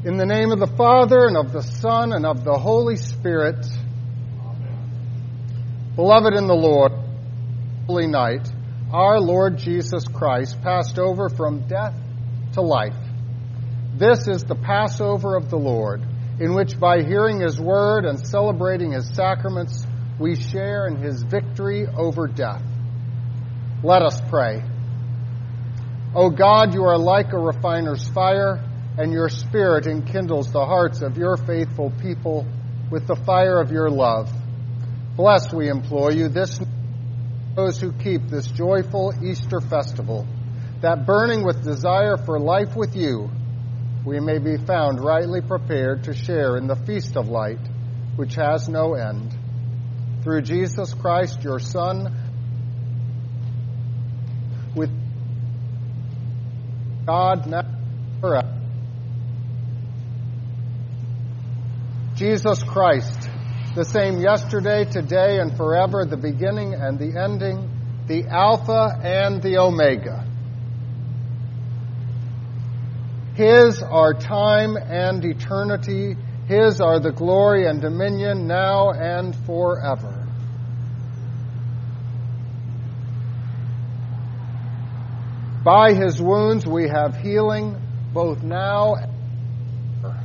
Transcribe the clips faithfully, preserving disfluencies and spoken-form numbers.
In the name of the Father, and of the Son, and of the Holy Spirit. Amen. Beloved in the Lord, holy night, our Lord Jesus Christ passed over from death to life. This is the Passover of the Lord, in which by hearing his word and celebrating his sacraments, we share in his victory over death. Let us pray. O God, you are like a refiner's fire, and your Spirit enkindles the hearts of your faithful people with the fire of your love. Bless, we implore you, this those who keep this joyful Easter festival, that burning with desire for life with you, we may be found rightly prepared to share in the feast of light, which has no end. Through Jesus Christ, your Son, with God now and forever. Jesus Christ, the same yesterday, today, and forever, the beginning and the ending, the Alpha and the Omega. His are time and eternity. His are the glory and dominion now and forever. By his wounds we have healing, both now and forever.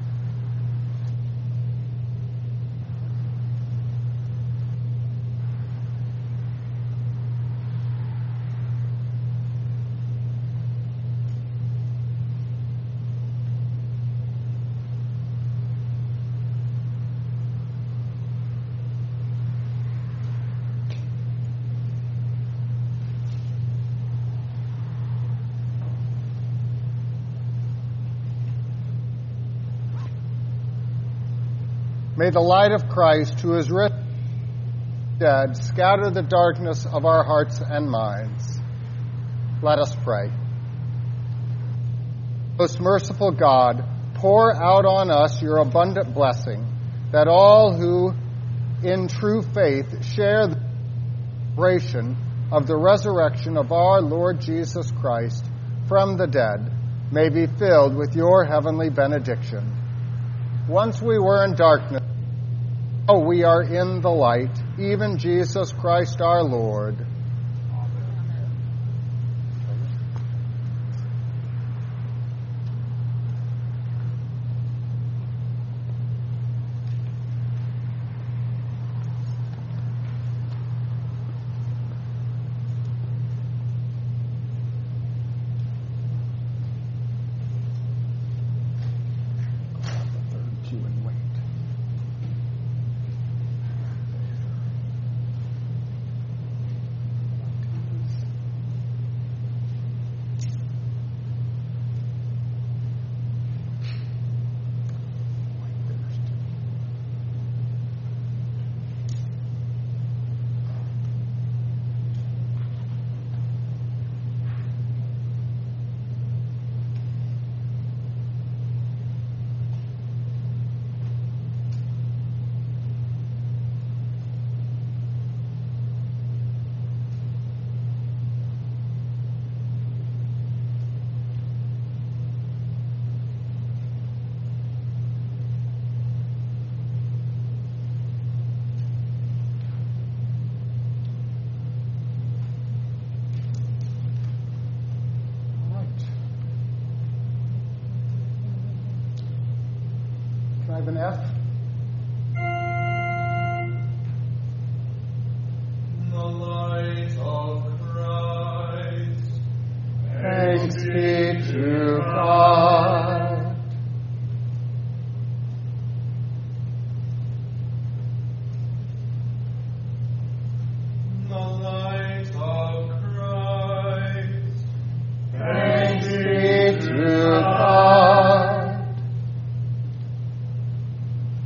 May the light of Christ, who is risen dead, scatter the darkness of our hearts and minds. Let us pray. Most merciful God, pour out on us your abundant blessing, that all who in true faith share the celebration of the resurrection of our Lord Jesus Christ from the dead may be filled with your heavenly benediction. Once we were in darkness, now we are in the light, even Jesus Christ our Lord. Can I have an F? The light of Christ. Thanks be to God. The light of Christ. Thanks be to God.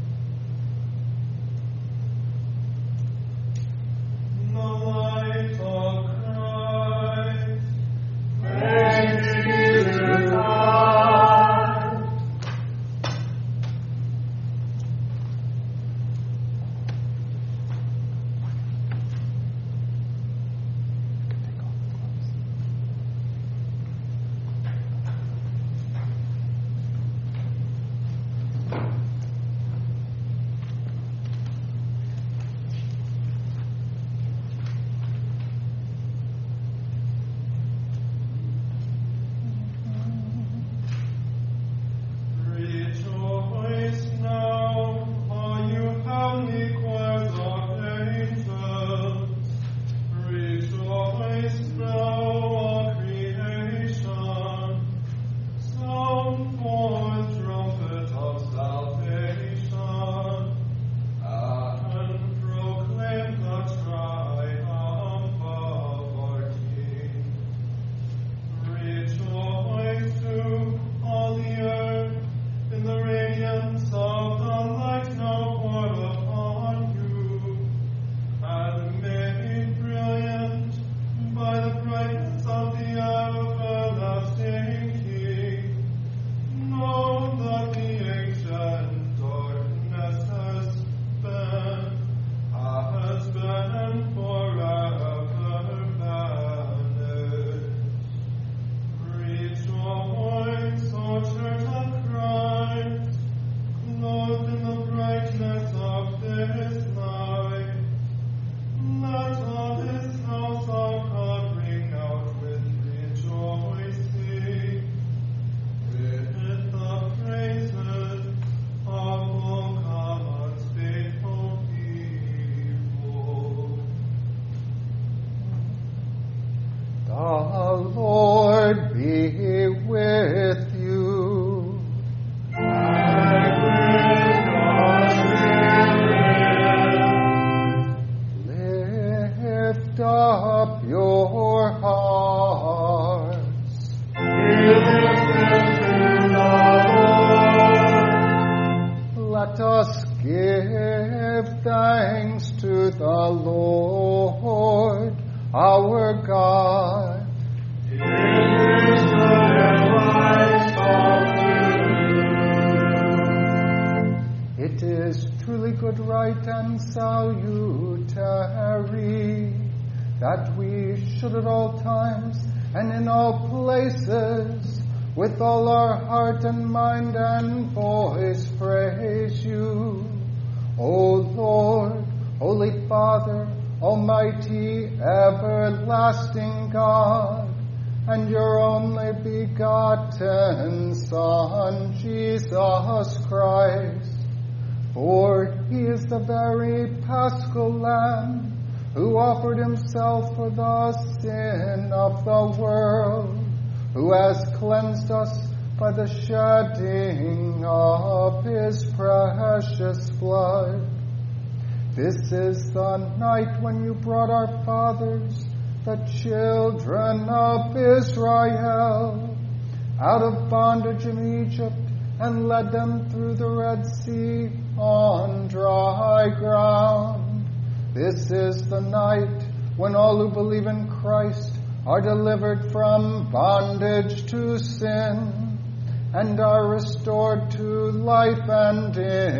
salutary, that we should at all times and in all places, with all our heart and mind and voice, praise you. O Lord, Holy Father, Almighty, everlasting God, and your only begotten Son, Jesus Christ. For he is the very Paschal Lamb who offered himself for the sin of the world, who has cleansed us by the shedding of his precious blood. This is the night when you brought our fathers, the children of Israel, out of bondage in Egypt, and led them through the Red Sea on dry ground. This is the night when all who believe in Christ are delivered from bondage to sin, and are restored to life and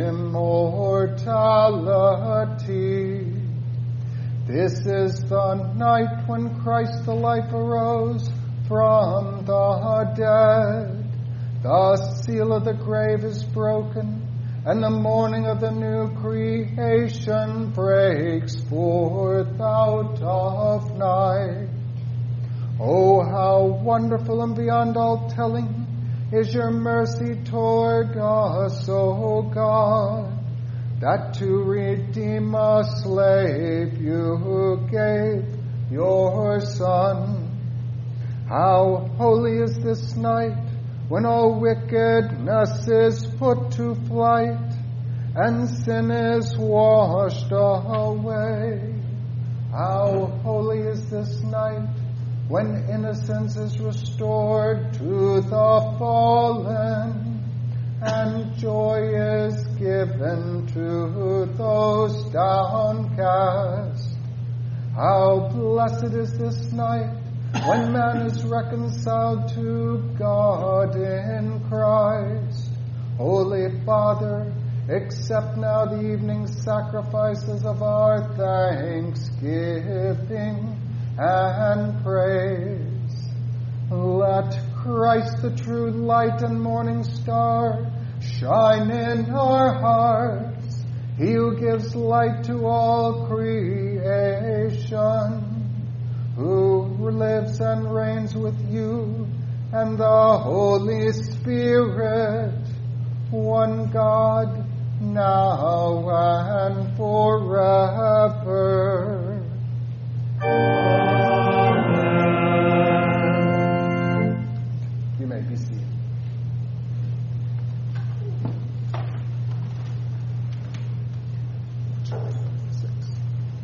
immortality. This is the night when Christ the life arose from the dead. The seal of the grave is broken, and the morning of the new creation breaks forth out of night. Oh, how wonderful and beyond all telling is your mercy toward us, O God, that to redeem a slave you gave your Son. How holy is this night, when all wickedness is put to flight, and sin is washed away. How holy is this night, when innocence is restored to the fallen, and joy is given to those downcast. How blessed is this night, when man is reconciled to God in Christ. Holy Father, accept now the evening sacrifices of our thanksgiving and praise. Let Christ, the true light and morning star, shine in our hearts, he who gives light to all creation, who lives and reigns with you and the Holy Spirit, one God, now and forever. Amen. You may be seated. Six.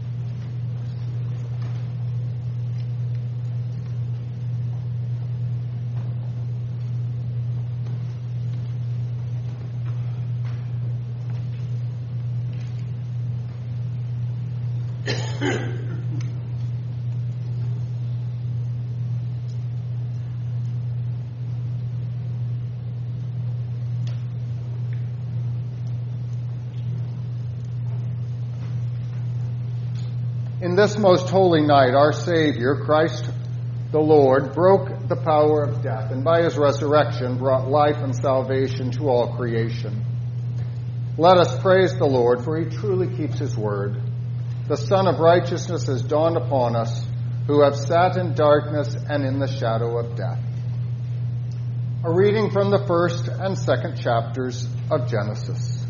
In this most holy night, our Savior, Christ the Lord, broke the power of death, and by his resurrection brought life and salvation to all creation. Let us praise the Lord, for he truly keeps his word. The Sun of Righteousness has dawned upon us, who have sat in darkness and in the shadow of death. A reading from the first and second chapters of Genesis.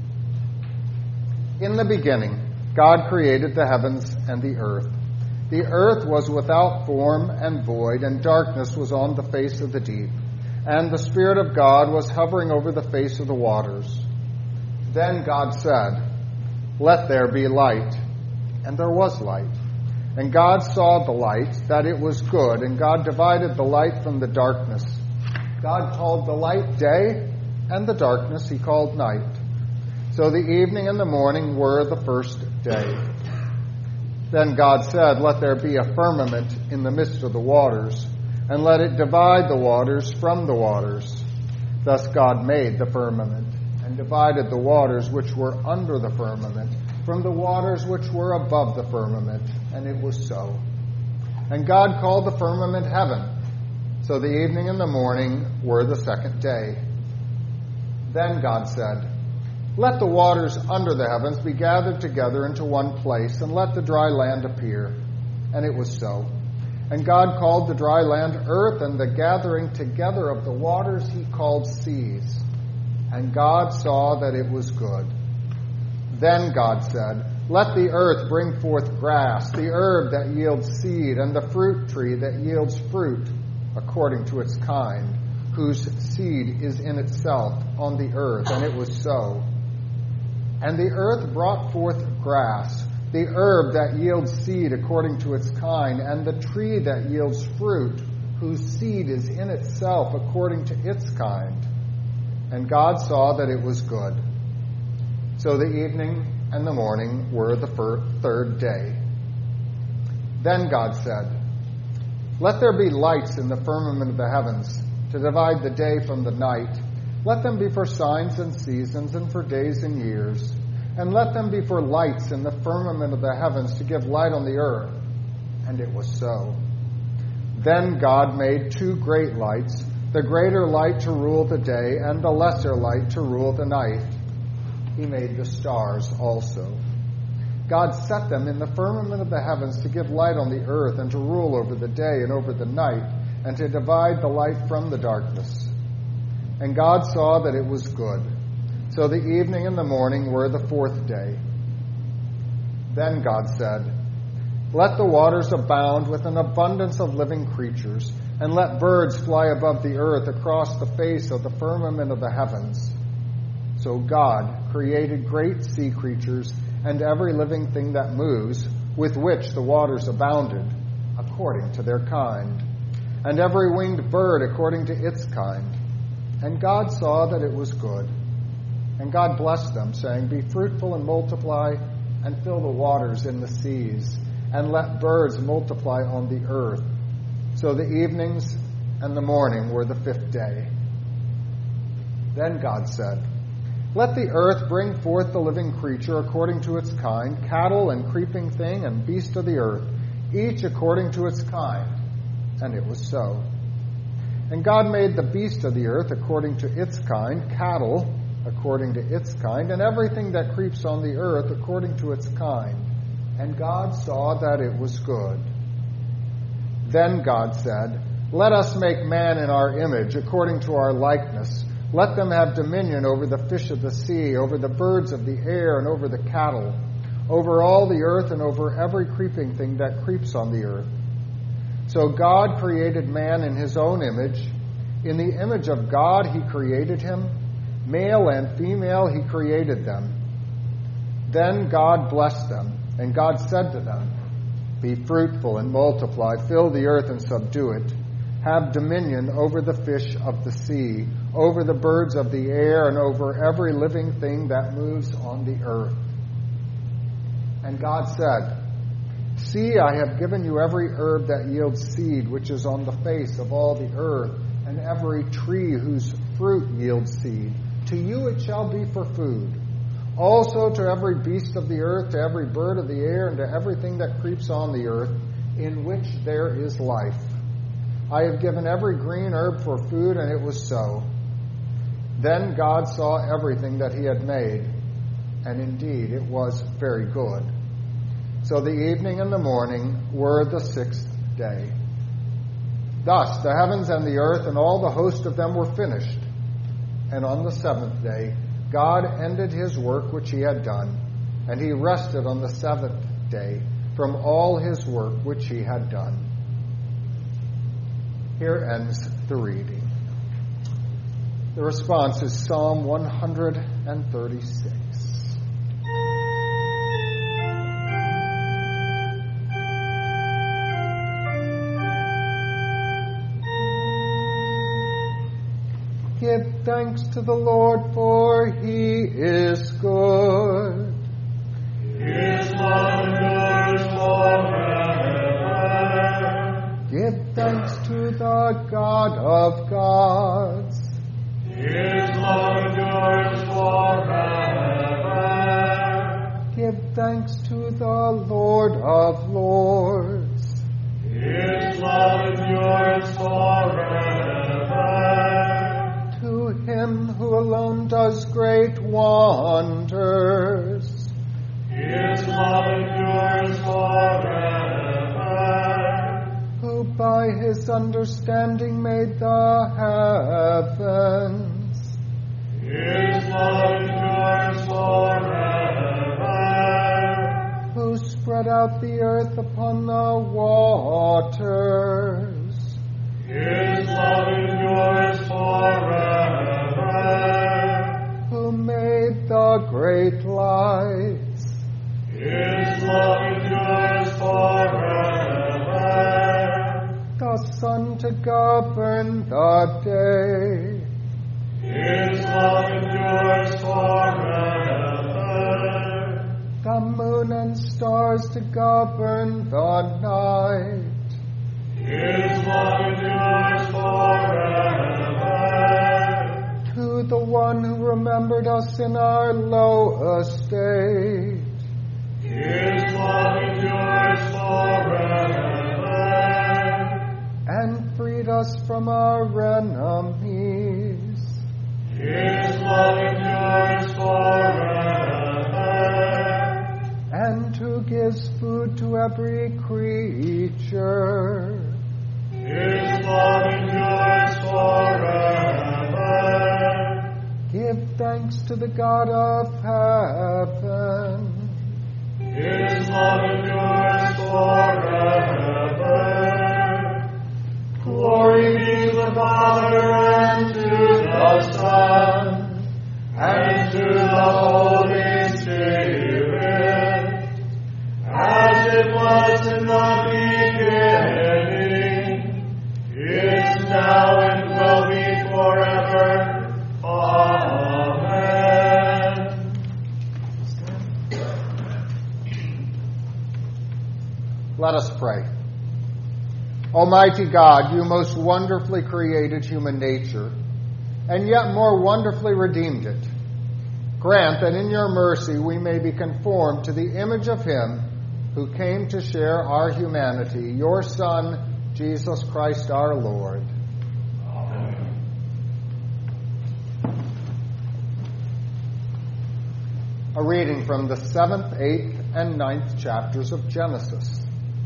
In the beginning, God created the heavens and the earth. The earth was without form and void, and darkness was on the face of the deep. And the Spirit of God was hovering over the face of the waters. Then God said, "Let there be light." And there was light. And God saw the light, that it was good, and God divided the light from the darkness. God called the light day, and the darkness he called night. So the evening and the morning were the first day. Then God said, "Let there be a firmament in the midst of the waters, and let it divide the waters from the waters." Thus God made the firmament, and divided the waters which were under the firmament from the waters which were above the firmament, and it was so. And God called the firmament heaven. So the evening and the morning were the second day. Then God said, "Let the waters under the heavens be gathered together into one place, and let the dry land appear." And it was so. And God called the dry land earth, and the gathering together of the waters he called seas. And God saw that it was good. Then God said, "Let the earth bring forth grass, the herb that yields seed, and the fruit tree that yields fruit according to its kind, whose seed is in itself on the earth." And it was so. And the earth brought forth grass, the herb that yields seed according to its kind, and the tree that yields fruit, whose seed is in itself according to its kind. And God saw that it was good. So the evening and the morning were the third day. Then God said, "Let there be lights in the firmament of the heavens, to divide the day from the night. Let them be for signs and seasons, and for days and years. And let them be for lights in the firmament of the heavens, to give light on the earth." And it was so. Then God made two great lights, the greater light to rule the day, and the lesser light to rule the night. He made the stars also. God set them in the firmament of the heavens to give light on the earth, and to rule over the day and over the night, and to divide the light from the darkness. And God saw that it was good. So the evening and the morning were the fourth day. Then God said, "Let the waters abound with an abundance of living creatures, and let birds fly above the earth across the face of the firmament of the heavens." So God created great sea creatures and every living thing that moves, with which the waters abounded, according to their kind, and every winged bird according to its kind. And God saw that it was good. And God blessed them, saying, "Be fruitful and multiply, and fill the waters in the seas, and let birds multiply on the earth." So the evenings and the morning were the fifth day. Then God said, "Let the earth bring forth the living creature according to its kind, cattle and creeping thing and beast of the earth, each according to its kind." And it was so. And God made the beast of the earth according to its kind, cattle according to its kind, and everything that creeps on the earth according to its kind. And God saw that it was good. Then God said, "Let us make man in our image, according to our likeness. Let them have dominion over the fish of the sea, over the birds of the air, and over the cattle, over all the earth, and over every creeping thing that creeps on the earth." So God created man in his own image. In the image of God he created him. Male and female he created them. Then God blessed them, and God said to them, "Be fruitful and multiply, fill the earth and subdue it. Have dominion over the fish of the sea, over the birds of the air, and over every living thing that moves on the earth." And God said, "See, I have given you every herb that yields seed, which is on the face of all the earth, and every tree whose fruit yields seed. To you it shall be for food. Also to every beast of the earth, to every bird of the air, and to everything that creeps on the earth, in which there is life. I have given every green herb for food," and it was so. Then God saw everything that he had made, and indeed it was very good. So the evening and the morning were the sixth day. Thus the heavens and the earth and all the host of them were finished. And on the seventh day God ended his work which he had done, and he rested on the seventh day from all his work which he had done. Here ends the reading. The response is Psalm one thirty-six. Give thanks to the Lord, for he is good. His love endures forever. Give thanks to the God of gods. His love endures forever. Give thanks Lord of lords. His love endures forever. To him who alone does great wonders. His love endures forever. Who by his understanding made the heavens. His love endures forever. Who spread out the earth upon the waters. His love endures forever. Who made the great lights. His love endures forever. The sun to govern the day. His love endures forever. The moon and stars to govern the night. His love endures forever. To the one who remembered us in our low estate. His love endures forever. And freed us from our enemies. His love endures forever. And who gives food to every creature. His love endures forever. Give thanks to the God of heaven. His love endures forever. Glory be to the Father, and to the Son, and to the Holy Spirit, as it was in the beginning, is now, and will be forever. Amen. Let us pray. Almighty God, you most wonderfully created human nature, and yet more wonderfully redeemed it. Grant that in your mercy we may be conformed to the image of him who came to share our humanity, your Son, Jesus Christ our Lord. Amen. A reading from the seventh, eighth, and ninth chapters of Genesis.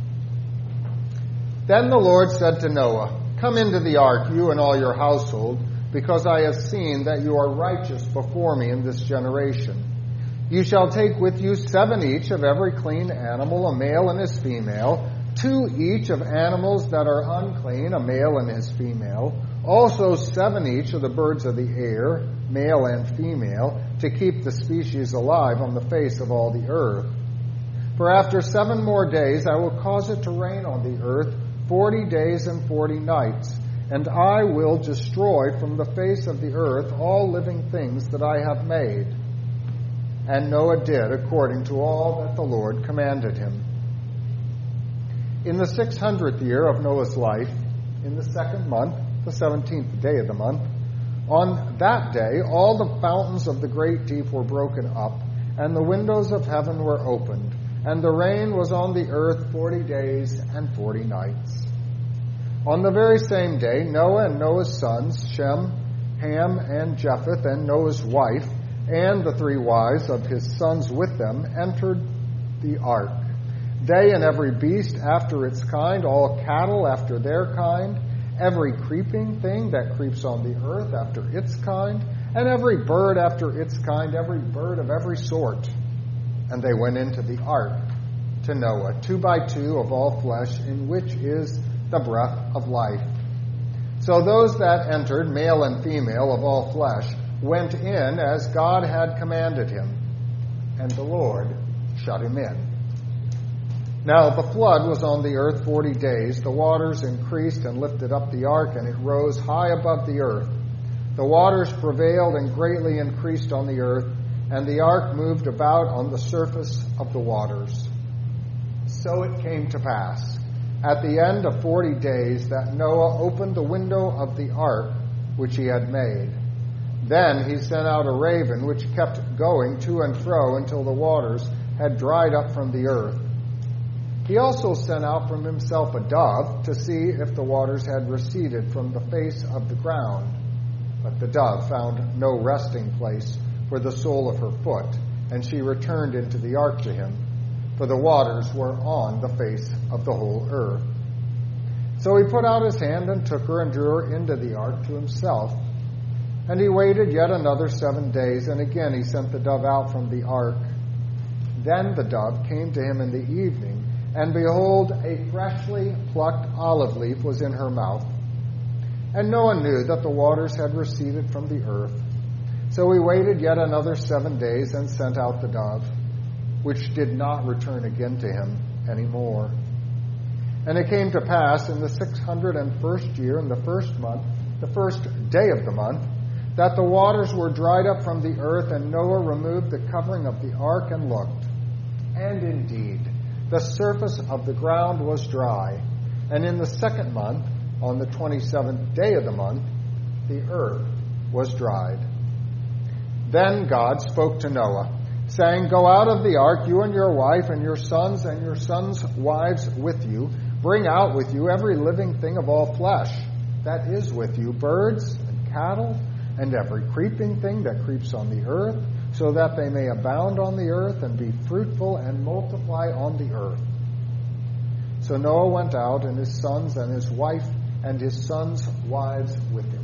Then the Lord said to Noah, "Come into the ark, you and all your household, because I have seen that you are righteous before me in this generation. You shall take with you seven each of every clean animal, a male and his female, two each of animals that are unclean, a male and his female, also seven each of the birds of the air, male and female, to keep the species alive on the face of all the earth. For after seven more days I will cause it to rain on the earth forty days and forty nights, and I will destroy from the face of the earth all living things that I have made." And Noah did according to all that the Lord commanded him. In the six hundredth year of Noah's life, in the second month, the seventeenth day of the month, on that day all the fountains of the great deep were broken up, and the windows of heaven were opened, and the rain was on the earth forty days and forty nights. On the very same day, Noah and Noah's sons, Shem, Ham, and Japheth, and Noah's wife, and the three wives of his sons with them, entered the ark. They and every beast after its kind, all cattle after their kind, every creeping thing that creeps on the earth after its kind, and every bird after its kind, every bird of every sort. And they went into the ark to Noah, two by two of all flesh, in which is the breath of life. So those that entered, male and female of all flesh, went in as God had commanded him, and the Lord shut him in. Now the flood was on the earth forty days. The waters increased and lifted up the ark, and it rose high above the earth. The waters prevailed and greatly increased on the earth, and the ark moved about on the surface of the waters. So it came to pass, at the end of forty days, that Noah opened the window of the ark which he had made. Then he sent out a raven which kept going to and fro until the waters had dried up from the earth. He also sent out from himself a dove to see if the waters had receded from the face of the ground. But the dove found no resting place for the sole of her foot, and she returned into the ark to him, for the waters were on the face of the whole earth. So he put out his hand and took her and drew her into the ark to himself. And he waited yet another seven days, and again he sent the dove out from the ark. Then the dove came to him in the evening, and behold, a freshly plucked olive leaf was in her mouth. And Noah knew that the waters had receded from the earth. So he waited yet another seven days and sent out the dove, which did not return again to him any more. And it came to pass in the six hundred and first year, in the first month, the first day of the month, that the waters were dried up from the earth, and Noah removed the covering of the ark and looked. And indeed, the surface of the ground was dry. And in the second month, on the twenty-seventh day of the month, the earth was dried. Then God spoke to Noah, saying, Go out of the ark, you and your wife, and your sons and your sons' wives with you. Bring out with you every living thing of all flesh that is with you, birds and cattle, and every creeping thing that creeps on the earth, so that they may abound on the earth and be fruitful and multiply on the earth. So Noah went out, and his sons and his wife and his sons' wives with him.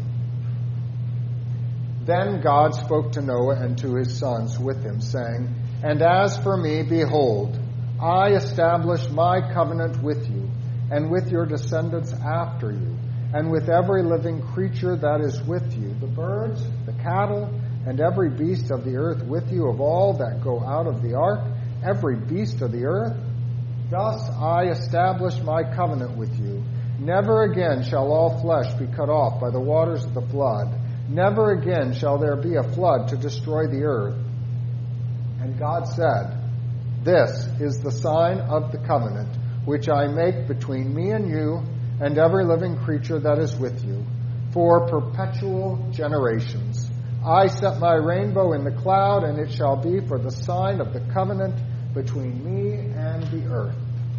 Then God spoke to Noah and to his sons with him, saying, And as for me, behold, I establish my covenant with you, and with your descendants after you, and with every living creature that is with you, the birds, the cattle, and every beast of the earth with you, of all that go out of the ark, every beast of the earth. Thus I establish my covenant with you. Never again shall all flesh be cut off by the waters of the flood. Never again shall there be a flood to destroy the earth. And God said, This is the sign of the covenant which I make between me and you and every living creature that is with you, for perpetual generations. I set my rainbow in the cloud, and it shall be for the sign of the covenant between me and the earth.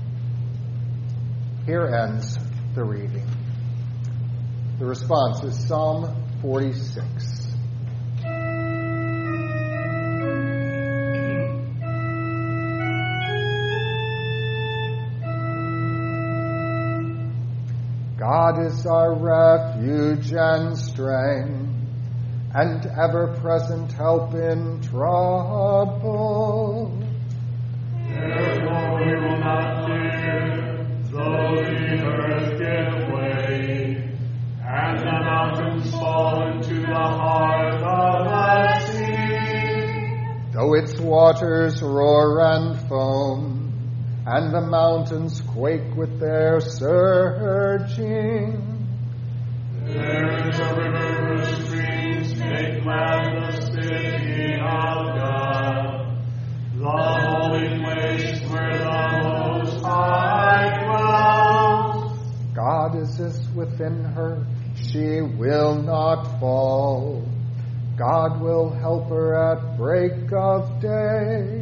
Here ends the reading. The response is Psalm forty-six. God is our refuge and strength, and ever-present help in trouble. Therefore we will not fear, though the earth give way, and the mountains fall into the heart of the sea. Though its waters roar and foam, and the mountains quake with their surging. There is a river whose streams make glad the city of God, the holy place where the Most High dwells. God is within her, she will not fall. God will help her at break of day.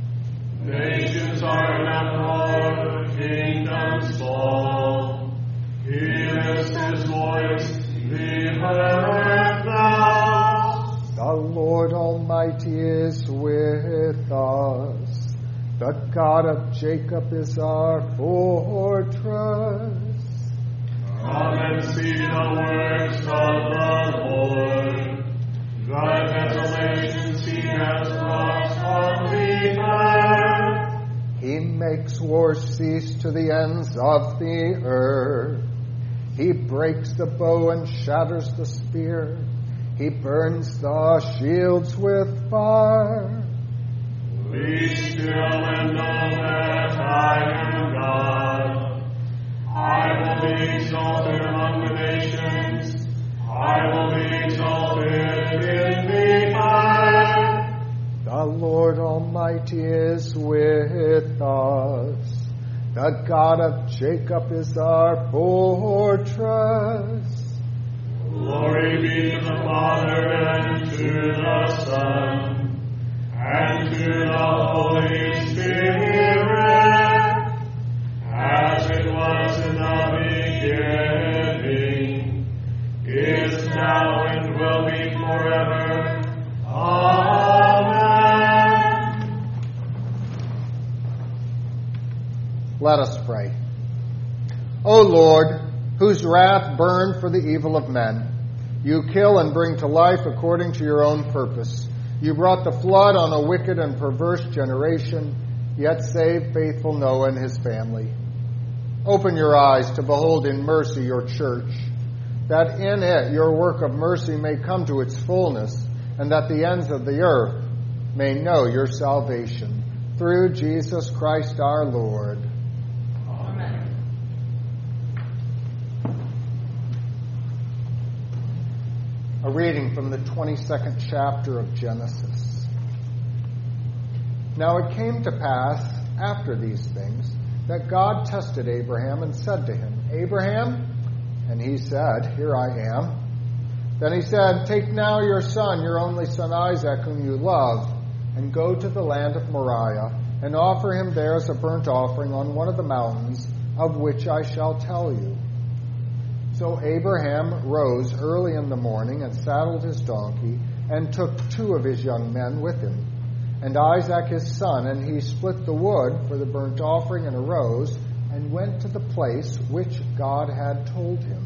Nations are in uproar, kingdoms fall. He lifts his voice, the earth bows. The Lord Almighty is with us. The God of Jacob is our fortress. Come and see the works of the Lord. The desolations he has brought on the earth. He makes war cease to the ends of the earth. He breaks the bow and shatters the spear. He burns the shields with fire. Be still and know that I am God. I will be exalted among the nations. I will be exalted in the earth. The Lord Almighty is with us. The God of Jacob is our fortress. Glory be to the Father, and to the Son, and to the Holy Spirit, Let us pray. O Lord, whose wrath burned for the evil of men, you kill and bring to life according to your own purpose. You brought the flood on a wicked and perverse generation, yet saved faithful Noah and his family. Open your eyes to behold in mercy your church, that in it your work of mercy may come to its fullness, and that the ends of the earth may know your salvation. Through Jesus Christ our Lord. Amen. A reading from the twenty-second chapter of Genesis. Now it came to pass after these things that God tested Abraham and said to him, Abraham? And he said, Here I am. Then he said, Take now your son, your only son Isaac, whom you love, and go to the land of Moriah, and offer him there as a burnt offering on one of the mountains, of which I shall tell you. So Abraham rose early in the morning and saddled his donkey, and took two of his young men with him, and Isaac his son, and he split the wood for the burnt offering, and arose, and went to the place which God had told him.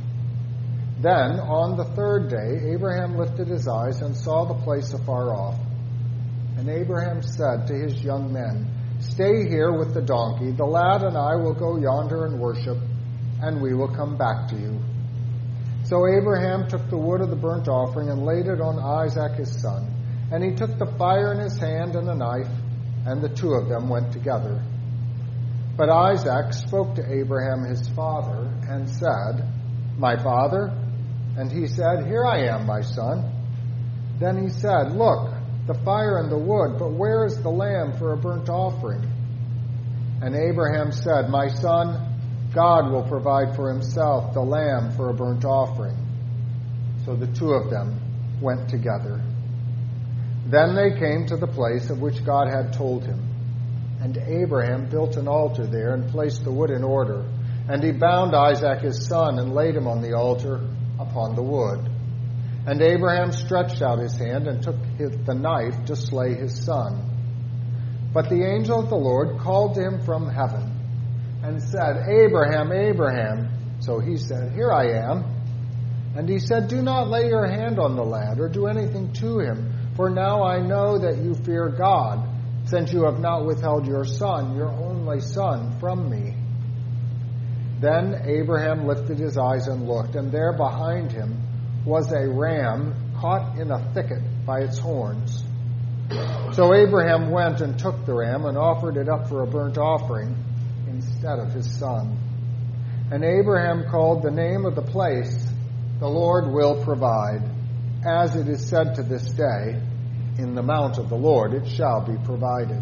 Then, on the third day, Abraham lifted his eyes and saw the place afar off. And Abraham said to his young men, Stay here with the donkey. The lad and I will go yonder and worship, and we will come back to you. So Abraham took the wood of the burnt offering and laid it on Isaac his son. And he took the fire in his hand and a knife, and the two of them went together. But Isaac spoke to Abraham his father and said, My father? And he said, Here I am, my son. Then he said, Look, the fire and the wood, but where is the lamb for a burnt offering? And Abraham said, My son, God will provide for himself the lamb for a burnt offering. So the two of them went together. Then they came to the place of which God had told him. And Abraham built an altar there and placed the wood in order. And he bound Isaac his son and laid him on the altar upon the wood. And Abraham stretched out his hand and took his, the knife to slay his son. But the angel of the Lord called to him from heaven and said, Abraham, Abraham. So he said, Here I am. And he said, Do not lay your hand on the lad or do anything to him, for now I know that you fear God, since you have not withheld your son, your only son, from me. Then Abraham lifted his eyes and looked, and there behind him was a ram caught in a thicket by its horns. So Abraham went and took the ram and offered it up for a burnt offering instead of his son. And Abraham called the name of the place, The Lord Will Provide. As it is said to this day, In the mount of the Lord it shall be provided.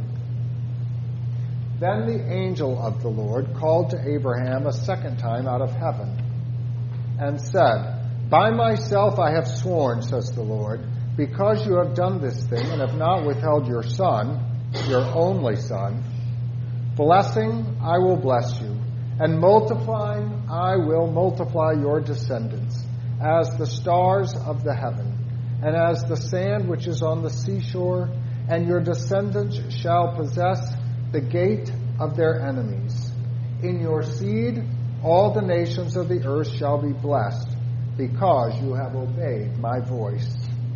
Then the angel of the Lord called to Abraham a second time out of heaven and said, By myself I have sworn, says the Lord, because you have done this thing and have not withheld your son, your only son, blessing I will bless you, and multiplying I will multiply your descendants, as the stars of the heaven, and as the sand which is on the seashore, and your descendants shall possess the gate of their enemies. In your seed all the nations of the earth shall be blessed, because you have obeyed my voice.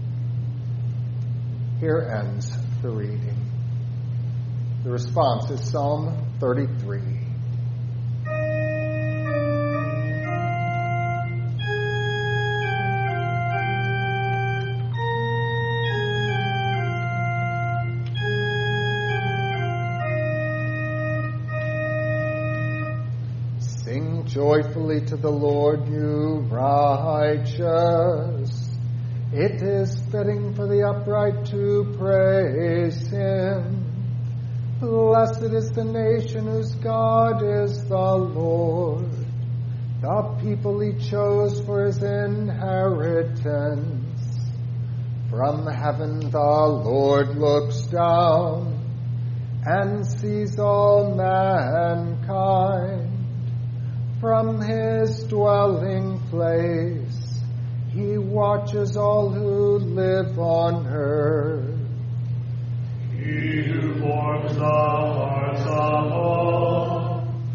Here ends the reading. The response is Psalm thirty-three. Sing joyfully to the Lord, you righteous. It is fitting for the upright to praise him. Blessed is the nation whose God is the Lord, the people he chose for his inheritance. From heaven the Lord looks down and sees all mankind. From his dwelling place he watches all who live on earth. He who forms the hearts of all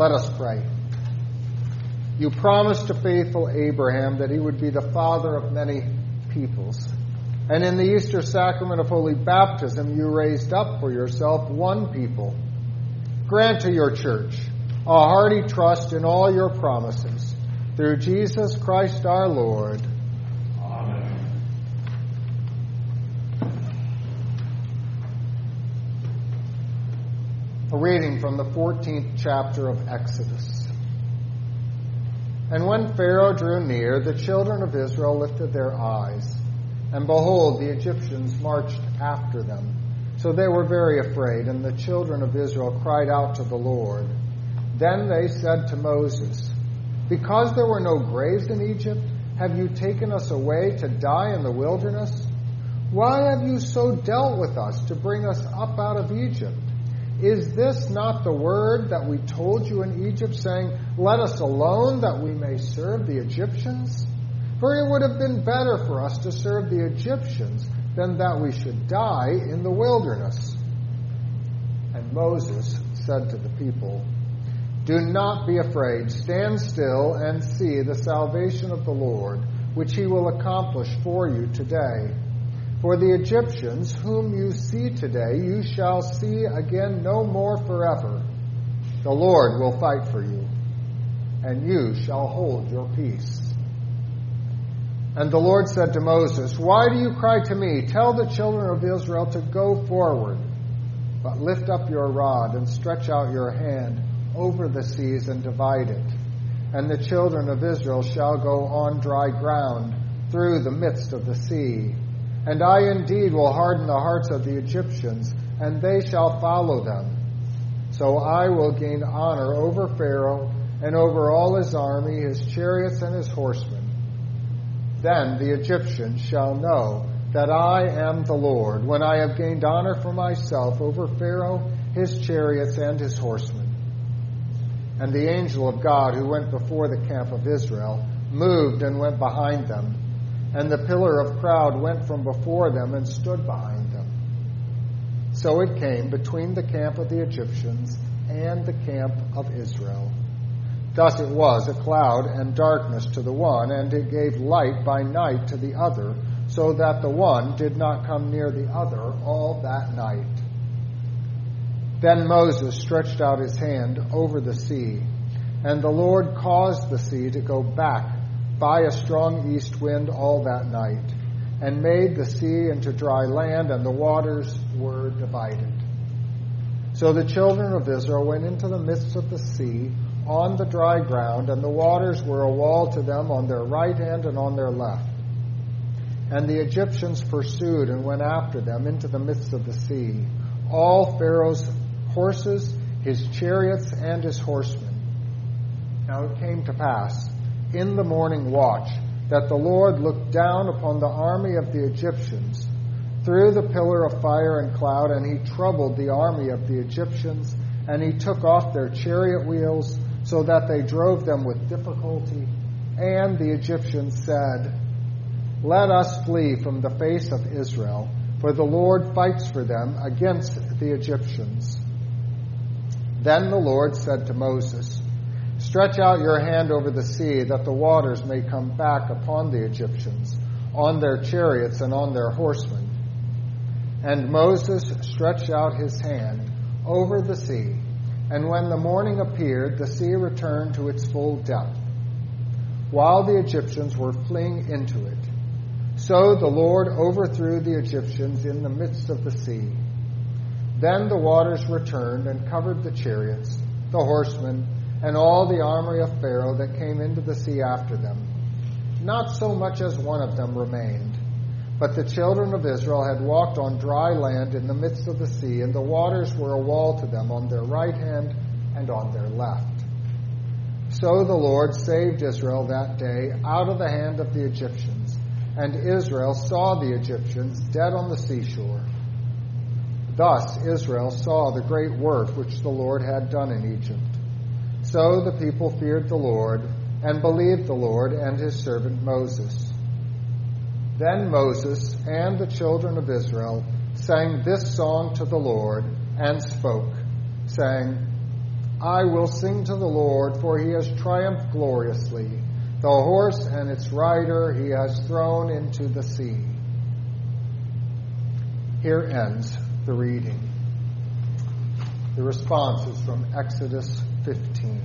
Let us pray. You promised to faithful Abraham that he would be the father of many peoples. And in the Easter sacrament of holy baptism, you raised up for yourself one people. Grant to your church a hearty trust in all your promises. Through Jesus Christ our Lord. Amen. A reading from the fourteenth chapter of Exodus. And when Pharaoh drew near, the children of Israel lifted their eyes, and behold, the Egyptians marched after them. So they were very afraid, and the children of Israel cried out to the Lord. Then they said to Moses, "Because there were no graves in Egypt, have you taken us away to die in the wilderness? Why have you so dealt with us to bring us up out of Egypt? Is this not the word that we told you in Egypt, saying, 'Let us alone, that we may serve the Egyptians'? For it would have been better for us to serve the Egyptians than that we should die in the wilderness." And Moses said to the people, "Do not be afraid. Stand still and see the salvation of the Lord, which he will accomplish for you today. For the Egyptians, whom you see today, you shall see again no more forever. The Lord will fight for you, and you shall hold your peace." And the Lord said to Moses, "Why do you cry to me? Tell the children of Israel to go forward, but lift up your rod and stretch out your hand over the seas and divide it. And the children of Israel shall go on dry ground through the midst of the sea. And I indeed will harden the hearts of the Egyptians, and they shall follow them. So I will gain honor over Pharaoh and over all his army, his chariots and his horsemen. Then the Egyptians shall know that I am the Lord, when I have gained honor for myself over Pharaoh, his chariots, and his horsemen." And the angel of God who went before the camp of Israel moved and went behind them. And the pillar of cloud went from before them and stood behind them. So it came between the camp of the Egyptians and the camp of Israel. Thus it was a cloud and darkness to the one, and it gave light by night to the other, so that the one did not come near the other all that night. Then Moses stretched out his hand over the sea, and the Lord caused the sea to go back by a strong east wind all that night, and made the sea into dry land, and the waters were divided. So the children of Israel went into the midst of the sea on the dry ground, and the waters were a wall to them on their right hand and on their left. And the Egyptians pursued and went after them into the midst of the sea, all Pharaoh's horses, his chariots, and his horsemen. Now it came to pass in the morning watch that the Lord looked down upon the army of the Egyptians through the pillar of fire and cloud, and he troubled the army of the Egyptians, and he took off their chariot wheels, so that they drove them with difficulty. And the Egyptians said, "Let us flee from the face of Israel, for the Lord fights for them against the Egyptians." Then the Lord said to Moses, "Stretch out your hand over the sea, that the waters may come back upon the Egyptians, on their chariots and on their horsemen." And Moses stretched out his hand over the sea, and when the morning appeared, the sea returned to its full depth, while the Egyptians were fleeing into it. So the Lord overthrew the Egyptians in the midst of the sea. Then the waters returned and covered the chariots, the horsemen, and all the army of Pharaoh that came into the sea after them. Not so much as one of them remained. But the children of Israel had walked on dry land in the midst of the sea, and the waters were a wall to them on their right hand and on their left. So the Lord saved Israel that day out of the hand of the Egyptians, and Israel saw the Egyptians dead on the seashore. Thus Israel saw the great work which the Lord had done in Egypt. So the people feared the Lord and believed the Lord and his servant Moses. Then Moses and the children of Israel sang this song to the Lord and spoke, saying, I will sing to the Lord, for he has triumphed gloriously. The horse and its rider he has thrown into the sea. Here ends the reading. The response is from Exodus fifteen.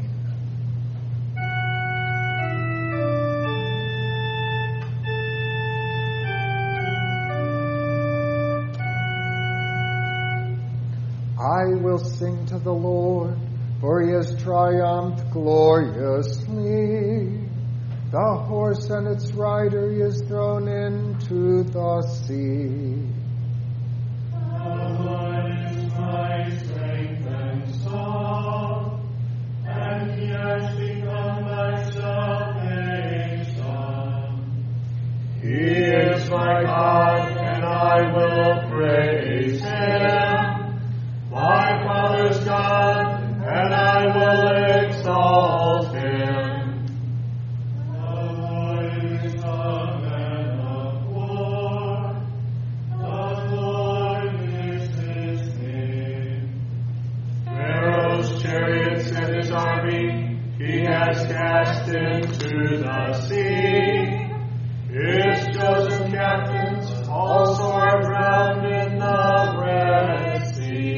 I will sing to the Lord, for he has triumphed gloriously. The horse and its rider he has thrown into the sea. The Lord is my strength and song, and he has become my salvation. He is my God, and I will praise him. My Father's God, and I will exalt him. The Lord is a man of war. The Lord is his name. Pharaoh's chariots and his army he has cast into the sea. His chosen captains also are drowned in the Red Sea.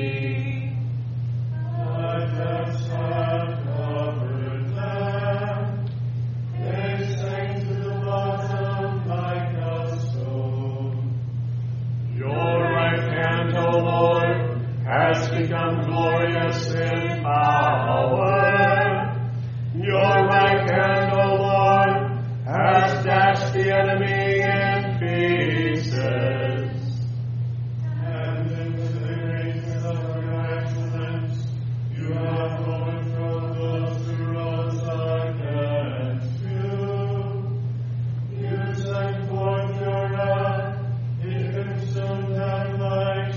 Become glorious in power. Your right hand, O Lord, has dashed the enemy in pieces. And in the greatness of your excellence, you have overthrown those who rose against you. You sent forth your wrath, it consumed them like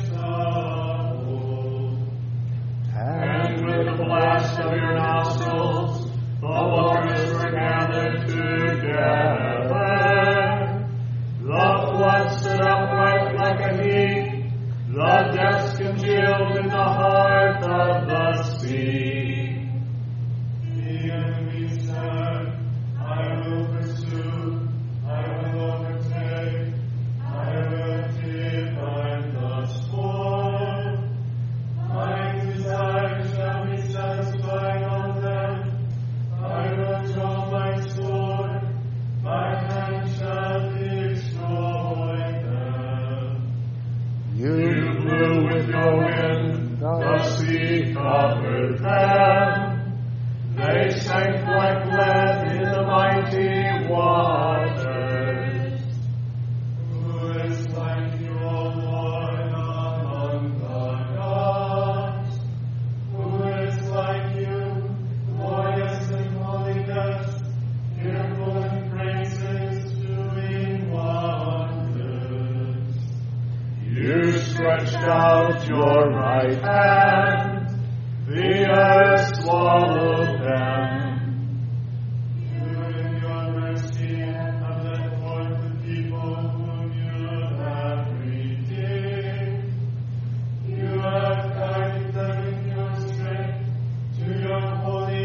the blast of your nostrils, the waters were gathered together. The flood stood upright like a heap, the depths congealed in the heart of the sea. The enemy said, I will pursue, I will overtake, I will divide the spoil. My desire shall be satisfied on them. I will draw my sword. My hand shall destroy them. You blew with your wind, the sea covered them. They sank like lead in the mighty waters. Who is like you, O Lord, among the gods? Who is like you, glorious in holiness, fearful in praises, doing wonders? You stretched out your right hand, the earth swallowed them. You in your mercy have led forth the people whom you have redeemed. You have guided them in your strength to your holy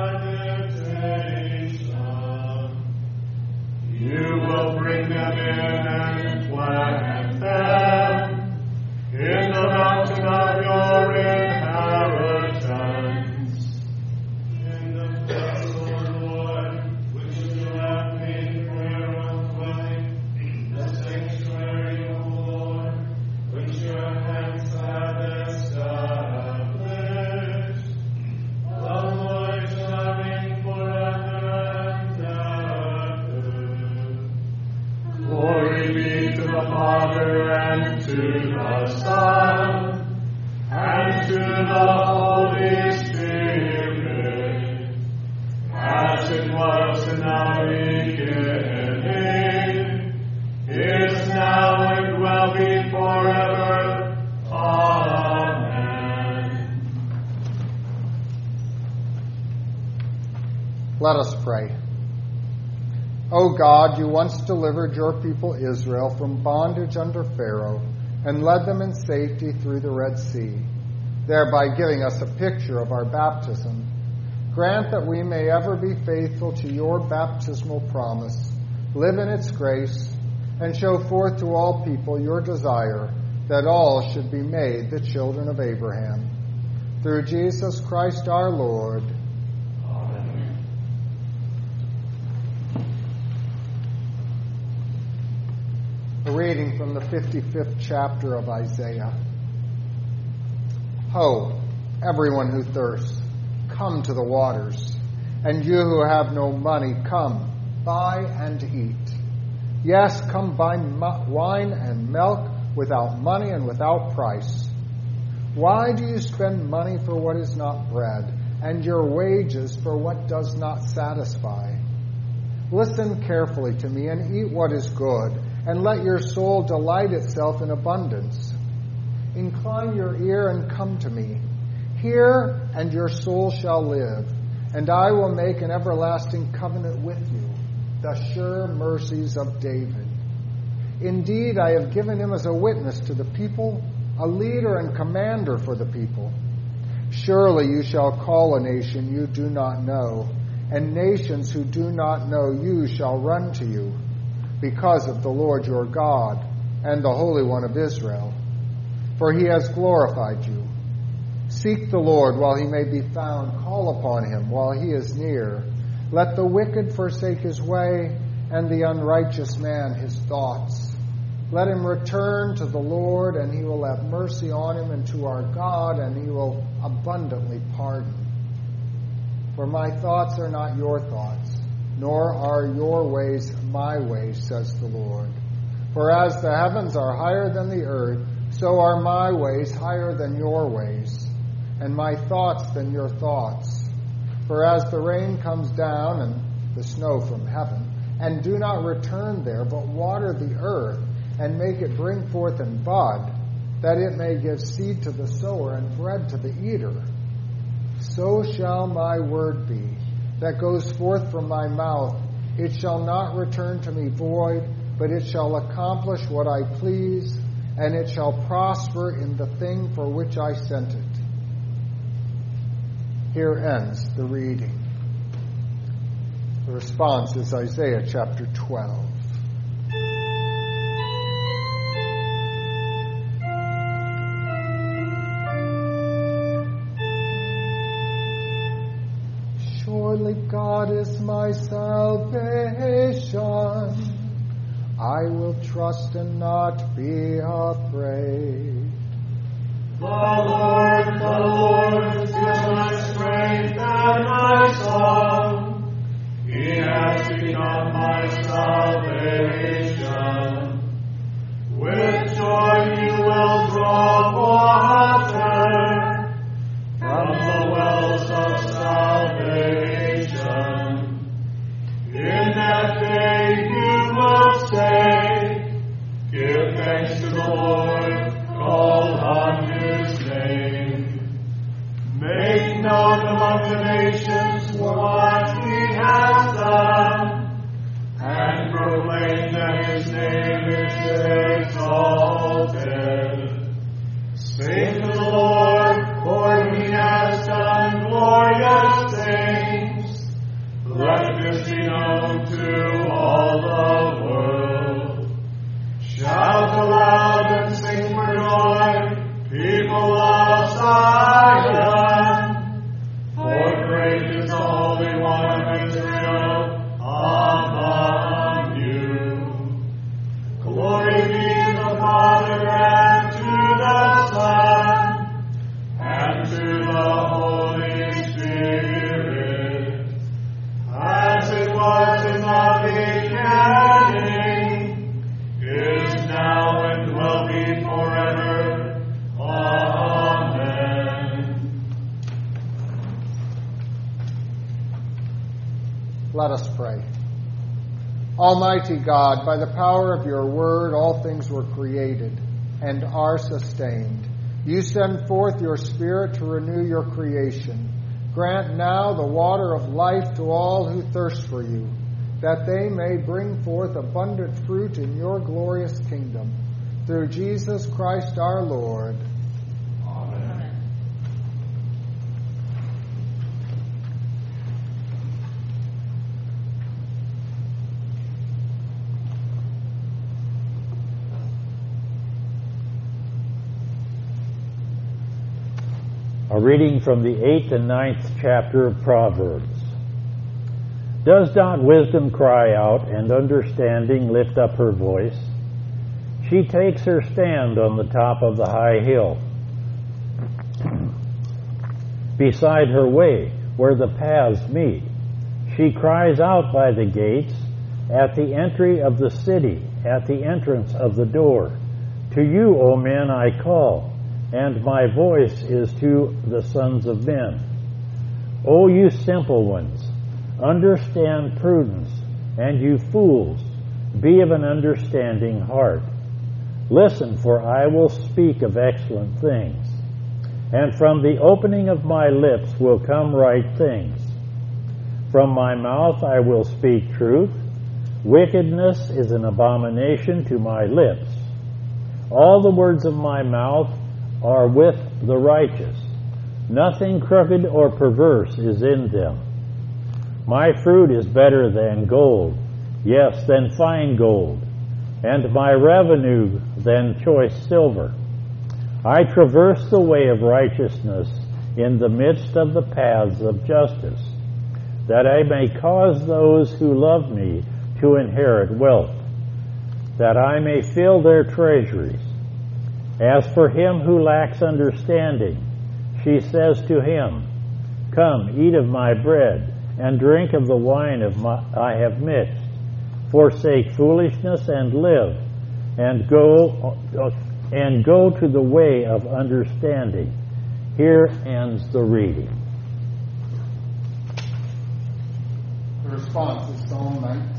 habitation. You will bring them in and plant them in the mountain of your inheritance. In the place, O Lord, which you have made for your own dwelling, the sanctuary, O Lord, which your hands have established. The Lord shall reign forever and ever. Glory be to the Father, and to the Son, and to the Holy Spirit, as it was in the beginning, is now, and will be forever. Amen. Let us pray. O God, you once delivered your people Israel from bondage under Pharaoh and led them in safety through the Red Sea. thereby giving us a picture of our baptism. Grant that we may ever be faithful to your baptismal promise, live in its grace, and show forth to all people your desire that all should be made the children of Abraham. Through Jesus Christ our Lord. Amen. A reading from the fifty-fifth chapter of Isaiah. Ho, everyone who thirsts, come to the waters, and you who have no money, come, buy and eat. Yes, come buy wine and milk without money and without price. Why do you spend money for what is not bread, and your wages for what does not satisfy? Listen carefully to me and eat what is good, and let your soul delight itself in abundance. Incline your ear and come to me. Hear, and your soul shall live, and I will make an everlasting covenant with you, the sure mercies of David. Indeed, I have given him as a witness to the people, a leader and commander for the people. Surely you shall call a nation you do not know, and nations who do not know you shall run to you, because of the Lord your God and the Holy One of Israel. For he has glorified you. Seek the Lord while he may be found. Call upon him while he is near. Let the wicked forsake his way, and the unrighteous man his thoughts. Let him return to the Lord, and he will have mercy on him, and to our God, and he will abundantly pardon. For my thoughts are not your thoughts, nor are your ways my ways, says the Lord. For as the heavens are higher than the earth, so are my ways higher than your ways, and my thoughts than your thoughts. For as the rain comes down and the snow from heaven, and do not return there, but water the earth, and make it bring forth and bud, that it may give seed to the sower and bread to the eater, so shall my word be that goes forth from my mouth. It shall not return to me void, but it shall accomplish what I please, and it shall prosper in the thing for which I sent it. Here ends the reading. The response is Isaiah chapter twelve. Surely God is my salvation. I will trust and not be afraid. The Lord, the Lord is my strength and my song. He has become my salvation. With joy you will draw water from the wells of salvation. In that day you will say, give thanks to the Lord, call on his name. Make known among the nations what he has done, and proclaim that his name is exalted. Sing to the Lord, for he has done glorious things. Let this be known to all the world. Shout aloud and sing for joy, people of Zion. For great is the Holy One of Israel among you. Glory be to the Father and to the Son and to the Holy Spirit, as it was in the beginning, is now, and will be forever. Amen. Let us pray. Almighty God, by the power of your word, all things were created and are sustained. You send forth your Spirit to renew your creation. Grant now the water of life to all who thirst for you, that they may bring forth abundant fruit in your glorious kingdom. Through Jesus Christ our Lord. Amen. A reading from the eighth and ninth chapter of Proverbs. Does not wisdom cry out, and understanding lift up her voice? She takes her stand on the top of the high hill, beside her way, where the paths meet. She cries out by the gates, at the entry of the city, at the entrance of the door. To you, O men, I call, and my voice is to the sons of men. O you simple ones, understand prudence, and you fools, be of an understanding heart. Listen, for I will speak of excellent things, and from the opening of my lips will come right things. From my mouth I will speak truth. Wickedness is an abomination to my lips. All the words of my mouth are with the righteous. Nothing crooked or perverse is in them. My fruit is better than gold, yes, than fine gold, and my revenue than choice silver. I traverse the way of righteousness in the midst of the paths of justice, that I may cause those who love me to inherit wealth, that I may fill their treasuries. As for him who lacks understanding, she says to him, Come, eat of my bread, and drink of the wine of my, I have mixed. Forsake foolishness and live, and go uh, and go to the way of understanding. Here ends the reading. The response is Psalm nineteen.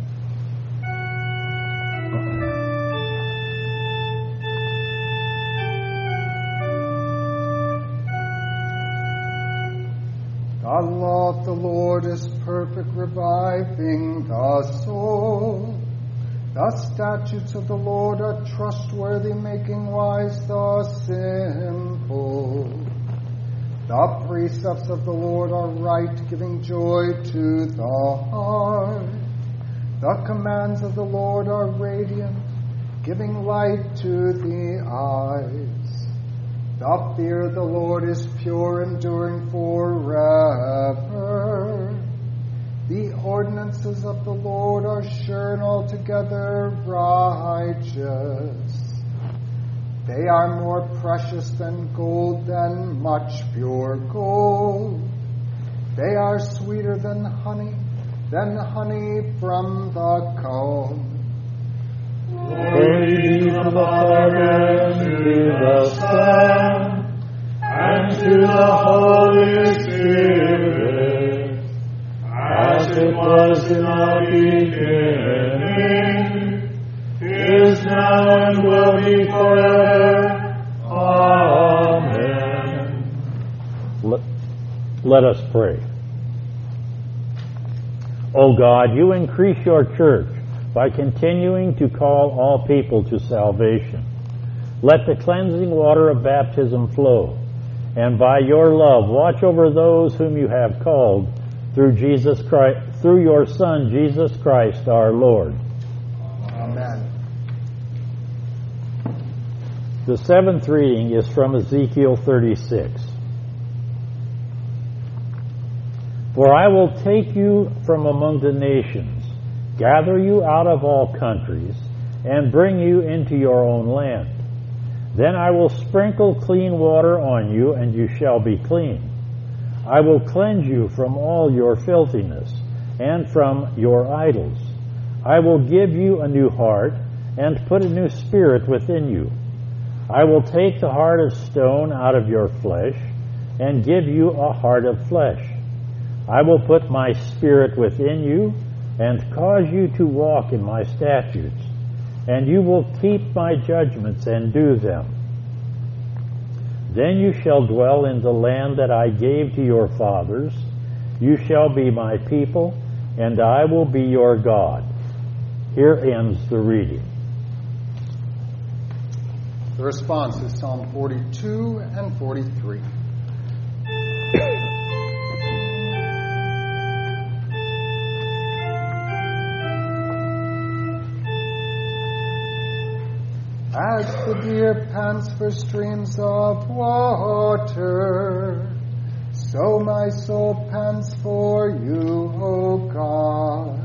The law of the Lord is perfect, reviving the soul. The statutes of the Lord are trustworthy, making wise the simple. The precepts of the Lord are right, giving joy to the heart. The commands of the Lord are radiant, giving light to the eyes. The fear of the Lord is pure, enduring forever. The ordinances of the Lord are sure and altogether righteous. They are more precious than gold, than much pure gold. They are sweeter than honey, than honey from the comb. Glory be to the Father, and to the Son, and to the Holy Spirit, as it was in the beginning, is now, and will be forever. Amen. Let, let us pray. O God, you increase your church by continuing to call all people to salvation. Let the cleansing water of baptism flow, and by your love watch over those whom you have called through Jesus Christ, through your Son Jesus Christ our Lord. Amen. The seventh reading is from Ezekiel thirty-six. For I will take you from among the nations, gather you out of all countries, and bring you into your own land. Then I will sprinkle clean water on you, and you shall be clean. I will cleanse you from all your filthiness, and from your idols. I will give you a new heart, and put a new spirit within you. I will take the heart of stone out of your flesh, and give you a heart of flesh. I will put my spirit within you, and cause you to walk in my statutes, and you will keep my judgments and do them. Then you shall dwell in the land that I gave to your fathers. You shall be my people, and I will be your God. Here ends the reading. The response is Psalm forty-two and forty-three. As the deer pants for streams of water, so my soul pants for you, O God.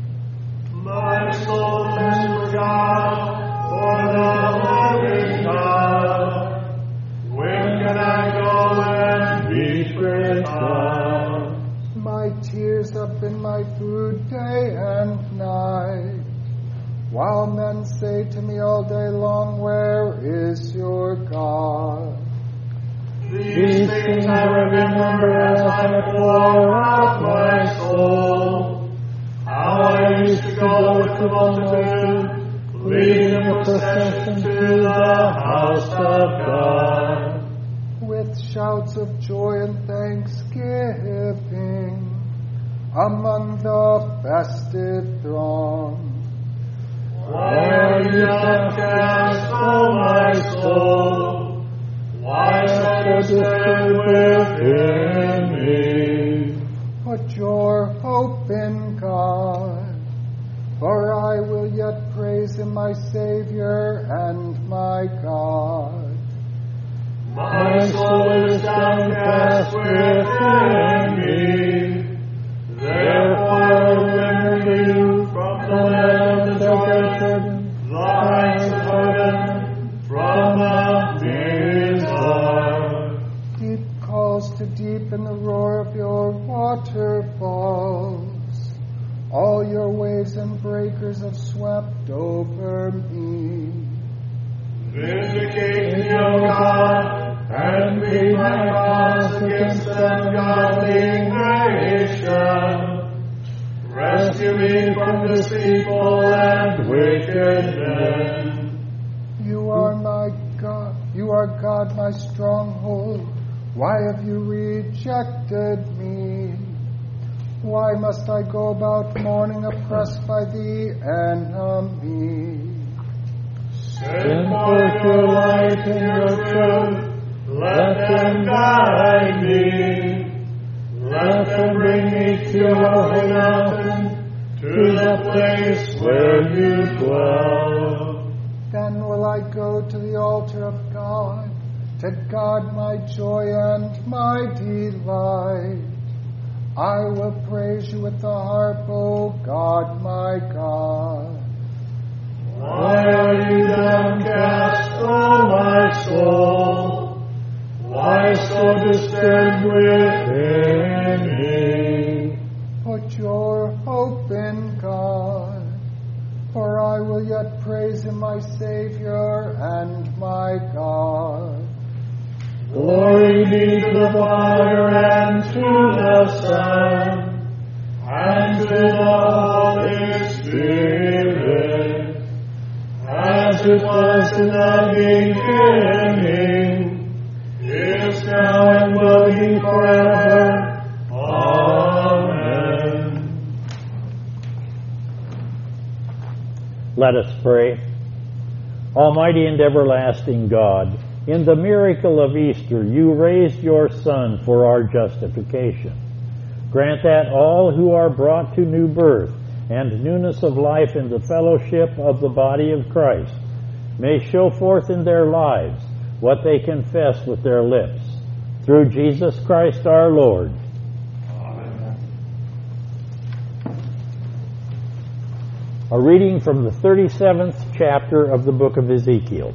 My soul thirsts for God, for the living God. When can I go and be found? My tears have been my food day and night, while men say to me all day long, where is your God? These things I remember as I pour out my soul. How I used to go with the multitude, leading a procession to the house of God. With shouts of joy and thanksgiving among the festive throng. Why are you downcast, O my soul? Why so disturbed within me? Put your hope in God, for I will yet praise Him, my Savior and my God. My soul is downcast within me. Therefore I remember you from the land of Jordan, the heights of heaven, from Mount Mizar. Deep calls to deep in the roar of your waterfalls. All your waves and breakers have swept over me. Vindicate me, O God, and plead my cause against ungodly nation. Rescue me from deceitful and wicked men. You are my God, you are God, my stronghold. Why have you rejected me? Why must I go about mourning, oppressed by the enemy? Send forth your light and your truth. Let them guide me. Let them bring me to your holy mountain, to the place where you dwell. Then will I go to the altar of God, to God my joy and my delight. I will praise you with the harp, O God, my God. Why are you downcast, O my soul? Why so disturbed within me? Put your hope in God, for I will yet praise Him, my Savior and my God. Glory be to the Father and to the Son and to the Holy Spirit, as it was in the beginning, is now and will be forever. Amen. Let us pray. Almighty and everlasting God, in the miracle of Easter, you raised your Son for our justification. Grant that all who are brought to new birth and newness of life in the fellowship of the body of Christ may show forth in their lives what they confess with their lips. Through Jesus Christ our Lord. Amen. A reading from the thirty-seventh chapter of the book of Ezekiel.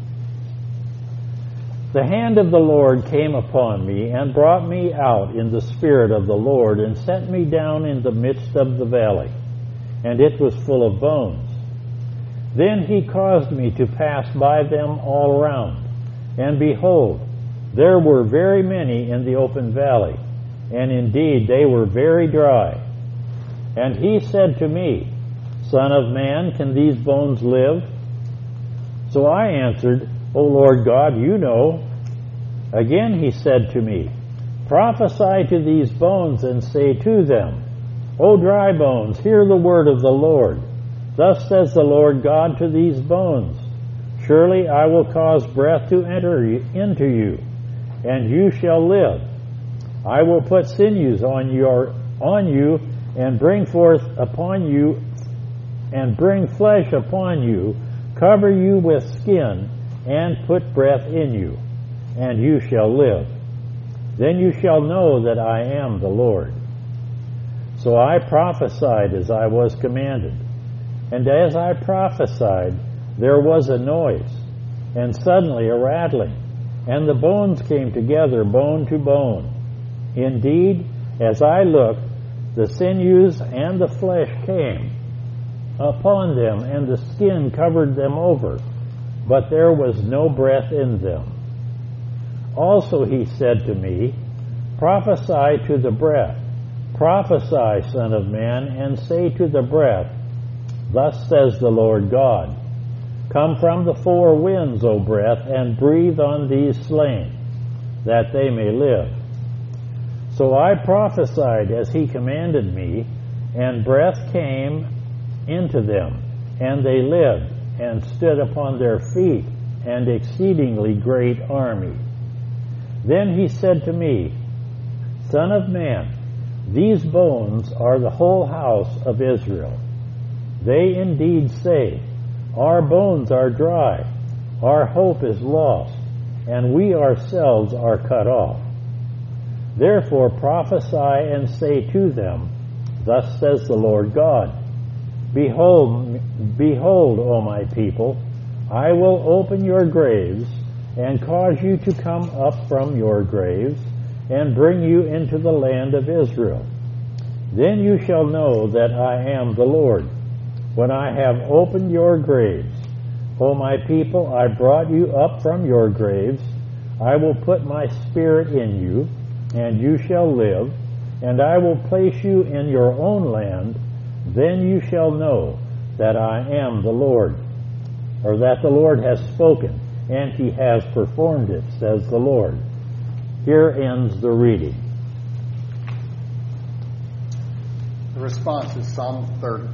The hand of the Lord came upon me and brought me out in the spirit of the Lord and set me down in the midst of the valley, and it was full of bones. Then he caused me to pass by them all around, and behold, there were very many in the open valley, and indeed they were very dry. And he said to me, Son of man, can these bones live? So I answered, O Lord God, you know. Again he said to me, Prophesy to these bones and say to them, O dry bones, hear the word of the Lord. Thus says the Lord God to these bones, Surely I will cause breath to enter into you, and you shall live. I will put sinews on your on you, and bring forth upon you, and bring flesh upon you, cover you with skin, and put breath in you, and you shall live. Then you shall know that I am the Lord. So I prophesied as I was commanded. And as I prophesied, there was a noise, and suddenly a rattling, and the bones came together, bone to bone. Indeed, as I looked, the sinews and the flesh came upon them, and the skin covered them over, but there was no breath in them. Also he said to me, prophesy to the breath, prophesy, Son of Man, and say to the breath, thus says the Lord God, come from the four winds, O breath, and breathe on these slain, that they may live. So I prophesied as he commanded me, and breath came into them, and they lived, and stood upon their feet, an exceedingly great army. Then he said to me, Son of man, these bones are the whole house of Israel. They indeed say, our bones are dry, our hope is lost, and we ourselves are cut off. Therefore prophesy and say to them, thus says the Lord God, Behold, behold, O my people, I will open your graves, and cause you to come up from your graves, and bring you into the land of Israel. Then you shall know that I am the Lord, when I have opened your graves. O my people, I brought you up from your graves. I will put my spirit in you, and you shall live, and I will place you in your own land. Then you shall know that I am the Lord, or that the Lord has spoken, and he has performed it, says the Lord. Here ends the reading. The response is Psalm thirty.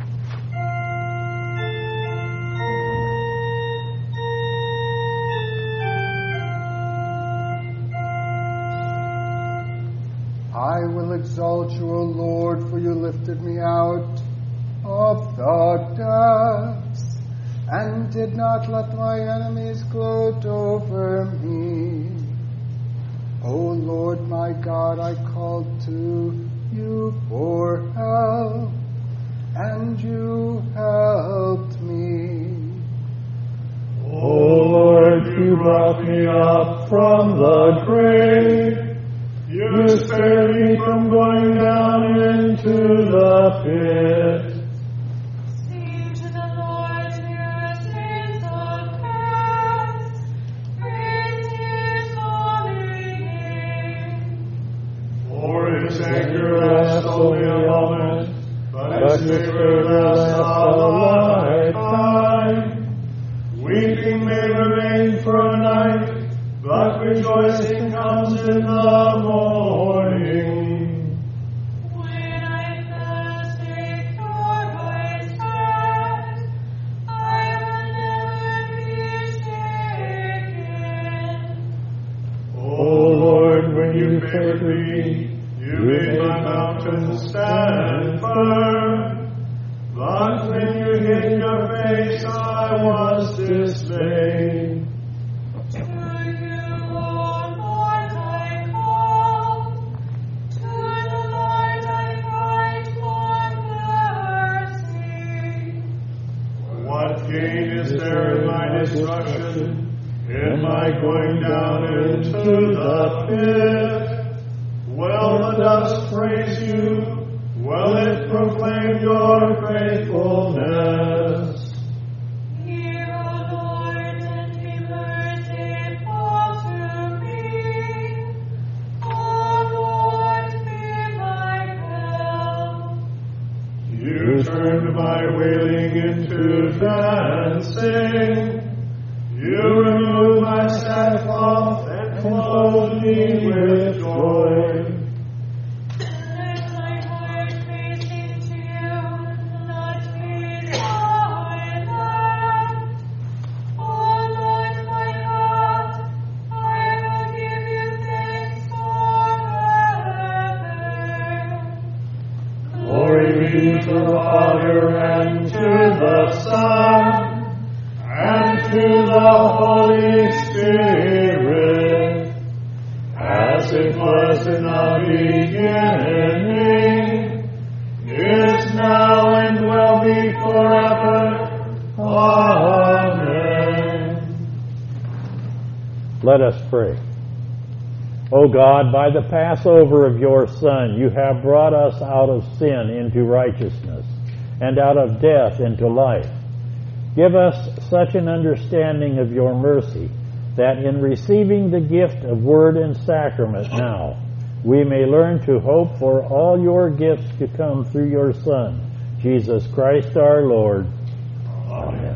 I will exalt you, O Lord, for you lifted me out of the depths, and did not let my enemies gloat over me. O Lord my God, I called to you for help, and you helped me. O Lord, you brought me up from the grave. You spared me from going down into the pit. Sing to the Lord your sins of past. Praise his holy name. For his anger lasts only a moment, but his favor lasts a lifetime. Weeping may remain for a night, but rejoicing comes in the morning. When I fast, take your right hand. I will never be shaken. O Lord, when you favored me, you made my mountain stand firm. But when you hid your face, I was dismayed. Gain is there in my destruction, in my going down into the pit? Will the dust praise you? Will it proclaim your faithfulness? Hear, O Lord, and be merciful to me. O Lord, be my help. You turned my wailing into dancing. You removed my sackcloth and clothed me with joy. Let my heart praise into you, not be silent. O Lord my God, I will give you thanks forever. Glory be to the Father, and to the Son, and to the Holy Let us pray. O God, by the Passover of your Son, you have brought us out of sin into righteousness, and out of death into life. Give us such an understanding of your mercy that in receiving the gift of word and sacrament now, we may learn to hope for all your gifts to come through your Son, Jesus Christ our Lord. Amen.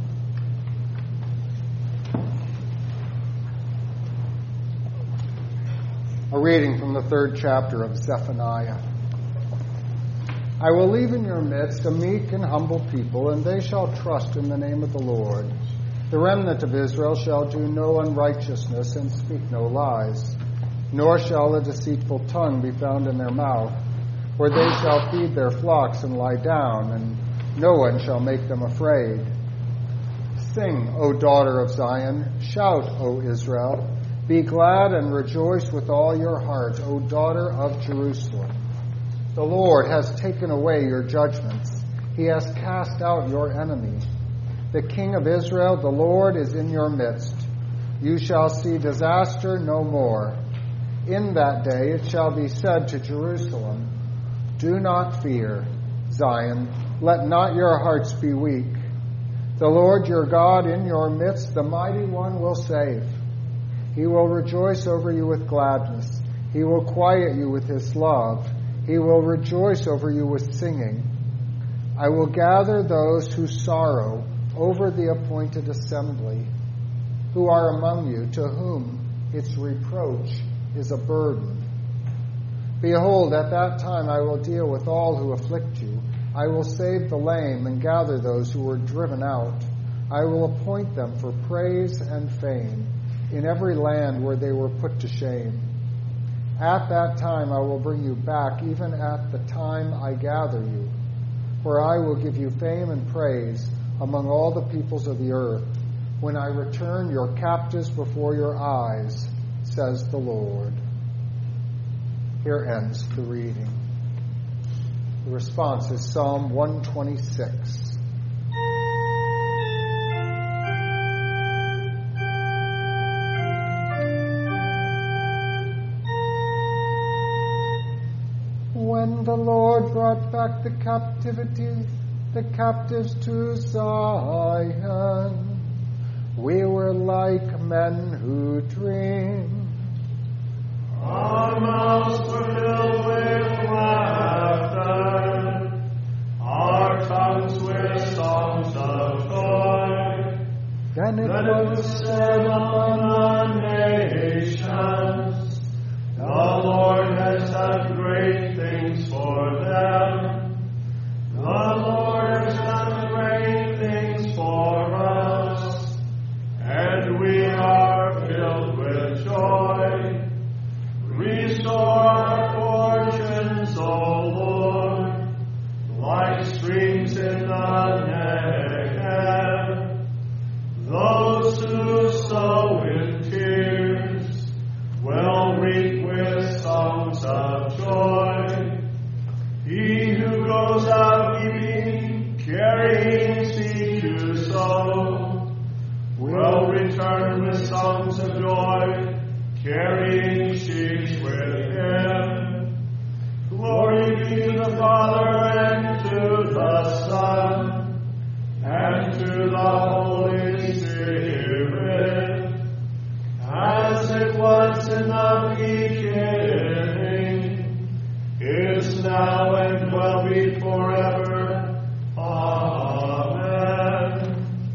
A reading from the third chapter of Zephaniah. I will leave in your midst a meek and humble people, and they shall trust in the name of the Lord. The remnant of Israel shall do no unrighteousness and speak no lies, nor shall a deceitful tongue be found in their mouth, for they shall feed their flocks and lie down, and no one shall make them afraid. Sing, O daughter of Zion, shout, O Israel, be glad and rejoice with all your heart, O daughter of Jerusalem. The Lord has taken away your judgments. He has cast out your enemies. The King of Israel, the Lord, is in your midst. You shall see disaster no more. In that day it shall be said to Jerusalem, do not fear, Zion, let not your hearts be weak. The Lord your God in your midst, the mighty one, will save. He will rejoice over you with gladness. He will quiet you with his love. He will rejoice over you with singing. I will gather those who sorrow over the appointed assembly, who are among you, to whom its reproach is a burden. Behold, at that time I will deal with all who afflict you. I will save the lame and gather those who were driven out. I will appoint them for praise and fame in every land where they were put to shame. At that time I will bring you back, even at the time I gather you. For I will give you fame and praise among all the peoples of the earth, when I return your captives before your eyes, says the Lord. Here ends the reading. The response is Psalm one twenty-six. When the Lord brought back the captivity, the captives to Zion, we were like men who dream. Our mouths were filled with laughter, our tongues with songs of joy. Then it Then was it was said among the nations, the Lord has done great things for them. The Lord has done great things for us, and we are filled with joy. Restore our fortunes, O Lord, like streams in the Negev. Those who sow in tears will reap with songs of joy. He who goes out weeping, carrying seed to sow, will return with songs of joy, carrying sheaves with him. Glory be to the Father, and to the Son, and to the Holy Spirit, as it was in the beginning, is now, and will be forever. Amen.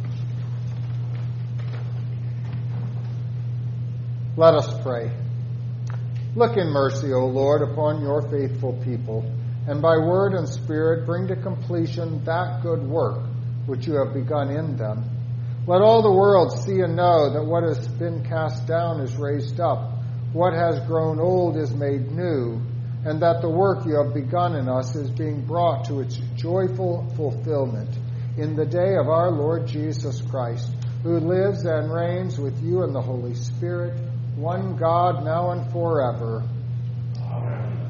Let us pray. Look in mercy, O Lord, upon your faithful people, and by word and spirit bring to completion that good work which you have begun in them. Let all the world see and know that what has been cast down is raised up, what has grown old is made new, and that the work you have begun in us is being brought to its joyful fulfillment in the day of our Lord Jesus Christ, who lives and reigns with you in the Holy Spirit, one God, now and forever. Amen.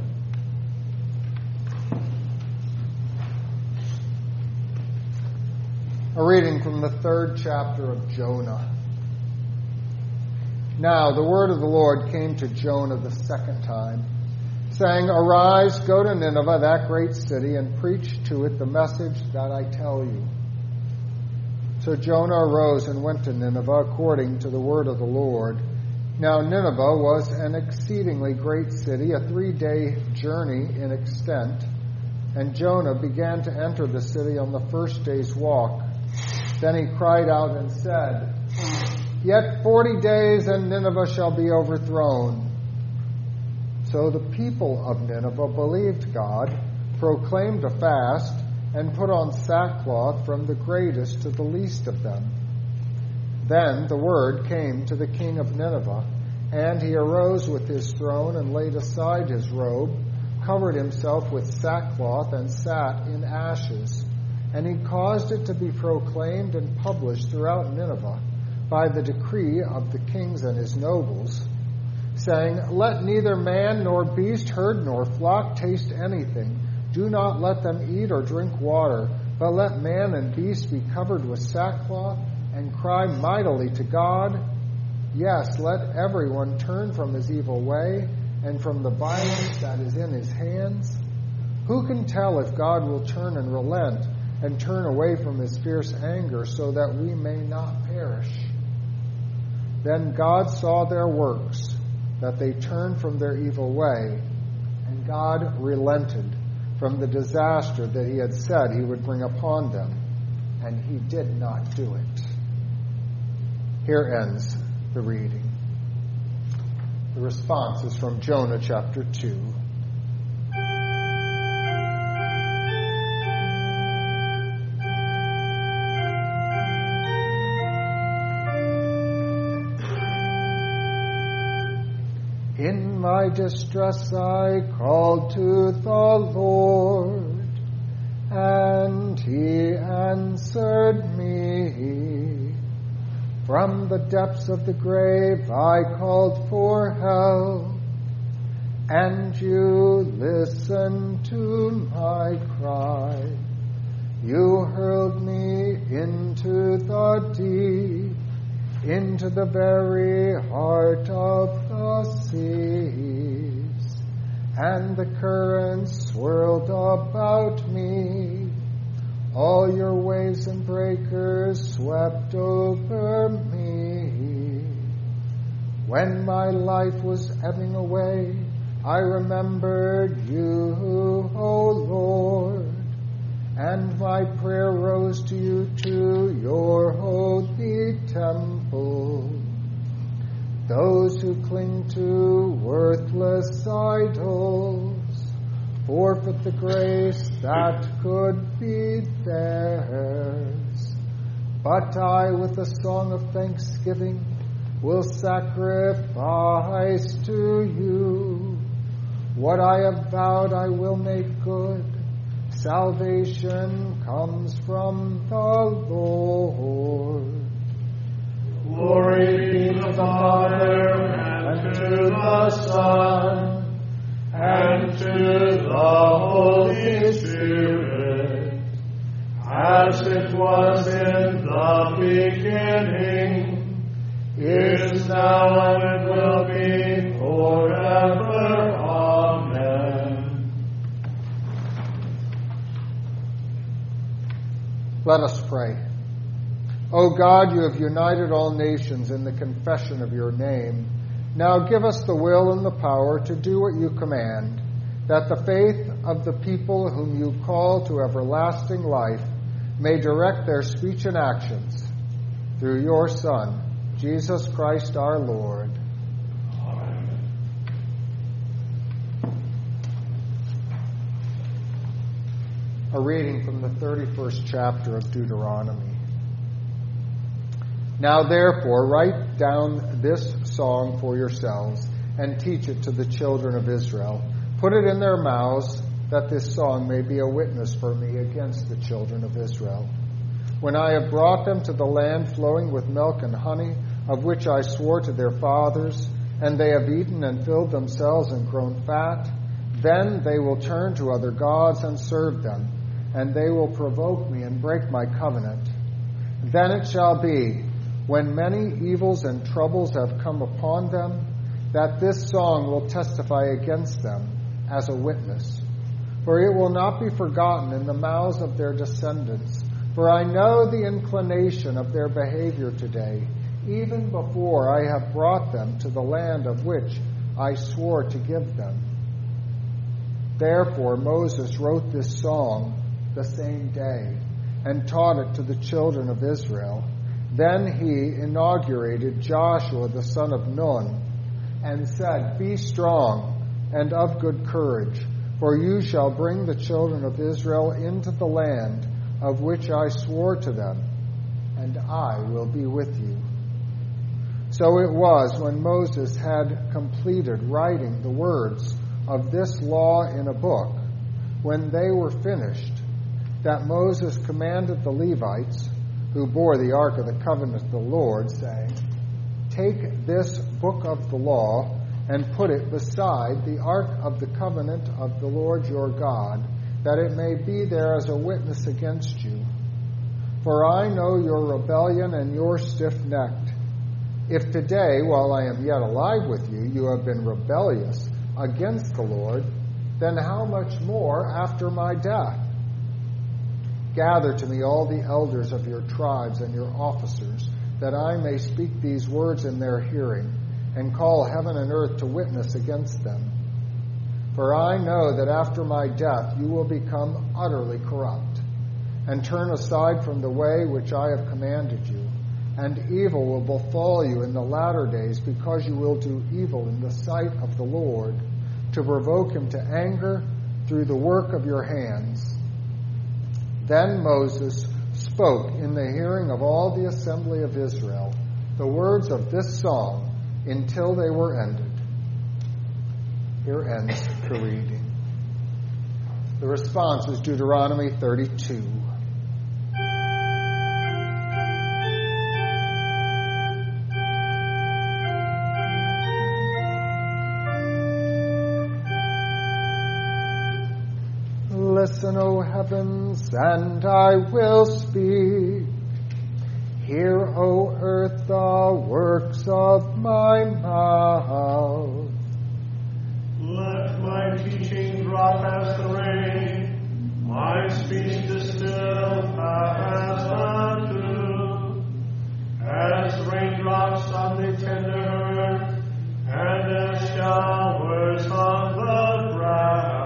A reading from the third chapter of Jonah. Now the word of the Lord came to Jonah the second time, saying, Arise, go to Nineveh, that great city, and preach to it the message that I tell you. So Jonah arose and went to Nineveh according to the word of the Lord. Now Nineveh was an exceedingly great city, a three-day journey in extent. And Jonah began to enter the city on the first day's walk. Then he cried out and said, Yet forty days and Nineveh shall be overthrown. So the people of Nineveh believed God, proclaimed a fast, and put on sackcloth from the greatest to the least of them. Then the word came to the king of Nineveh, and he arose with his throne and laid aside his robe, covered himself with sackcloth, and sat in ashes. And he caused it to be proclaimed and published throughout Nineveh by the decree of the kings and his nobles, saying, Let neither man nor beast, herd nor flock taste anything. Do not let them eat or drink water, but let man and beast be covered with sackcloth and cry mightily to God. Yes, let everyone turn from his evil way and from the violence that is in his hands. Who can tell if God will turn and relent and turn away from his fierce anger so that we may not perish? Then God saw their works, that they turned from their evil way, and God relented from the disaster that he had said he would bring upon them, and he did not do it. Here ends the reading. The response is from Jonah chapter two. In my distress I called to the Lord, and he answered me. From the depths of the grave I called for help, and you listened to my cry. You hurled me into the deep, into the very heart of the seas, and the currents swirled about me. All your waves and breakers swept over me. When my life was ebbing away, I remembered you, O Lord, and my prayer rose to you to your holy temple. Those who cling to worthless idols forfeit the grace that could be theirs. But I, with a song of thanksgiving, will sacrifice to you. What I have vowed I will make good. Salvation comes from the Lord. Glory be to the Father, and to the Son, and to the Holy Spirit, as it was in the beginning, is now, and will be forever. Amen. Let us pray. O God, you have united all nations in the confession of your name. Now give us the will and the power to do what you command, that the faith of the people whom you call to everlasting life may direct their speech and actions. Through your Son, Jesus Christ our Lord. Amen. A reading from the thirty-first chapter of Deuteronomy. Now therefore write down this song for yourselves and teach it to the children of Israel. Put it in their mouths, that this song may be a witness for me against the children of Israel. When I have brought them to the land flowing with milk and honey, of which I swore to their fathers, and they have eaten and filled themselves and grown fat, then they will turn to other gods and serve them, and they will provoke me and break my covenant. Then it shall be, when many evils and troubles have come upon them, that this song will testify against them as a witness. For it will not be forgotten in the mouths of their descendants. For I know the inclination of their behavior today, even before I have brought them to the land of which I swore to give them. Therefore Moses wrote this song the same day and taught it to the children of Israel. Then he inaugurated Joshua the son of Nun and said, Be strong and of good courage, for you shall bring the children of Israel into the land of which I swore to them, and I will be with you. So it was when Moses had completed writing the words of this law in a book, when they were finished, that Moses commanded the Levites, who bore the ark of the covenant of the Lord, saying, Take this book of the law and put it beside the ark of the covenant of the Lord your God, that it may be there as a witness against you. For I know your rebellion and your stiff-necked. If today, while I am yet alive with you, you have been rebellious against the Lord, then how much more after my death? Gather to me all the elders of your tribes and your officers, that I may speak these words in their hearing, and call heaven and earth to witness against them. For I know that after my death you will become utterly corrupt, and turn aside from the way which I have commanded you, and evil will befall you in the latter days, because you will do evil in the sight of the Lord, to provoke him to anger through the work of your hands. Then Moses spoke in the hearing of all the assembly of Israel the words of this song until they were ended. Here ends the reading. The response is Deuteronomy thirty-two. Listen, O heavens, and I will speak. Hear, O earth, the works of my mouth. Let my teaching drop as the rain, my speech distill as the dew, as raindrops on the tender earth, and as showers on the grass.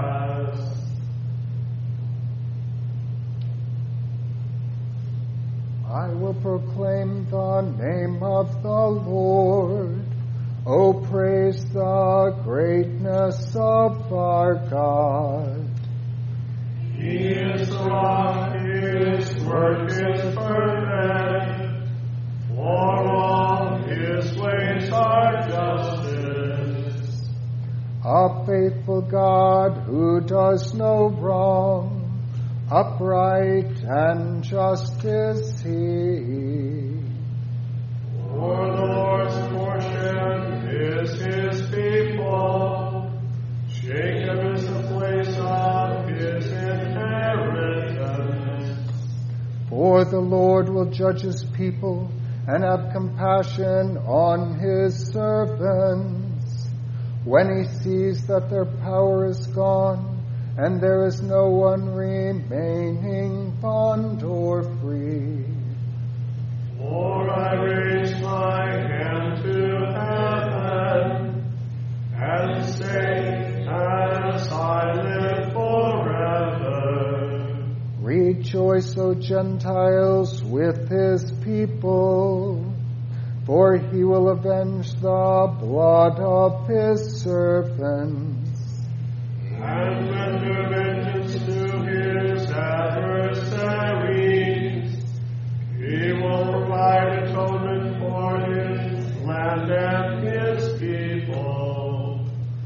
I will proclaim the name of the Lord. O praise the greatness of our God. He is the rock, his work is perfect, for all his ways are justice. A faithful God who does no wrong, upright and just is he. For the Lord's portion is his people. Jacob is the place of his inheritance. For the Lord will judge his people and have compassion on his servants, when he sees that their power is gone, and there is no one remaining bond or free. For I raise my hand to heaven, and say, as I live forever. Rejoice, O Gentiles, with his people, for he will avenge the blood of his servants. And render vengeance to his adversaries. He will provide atonement for his land and his people.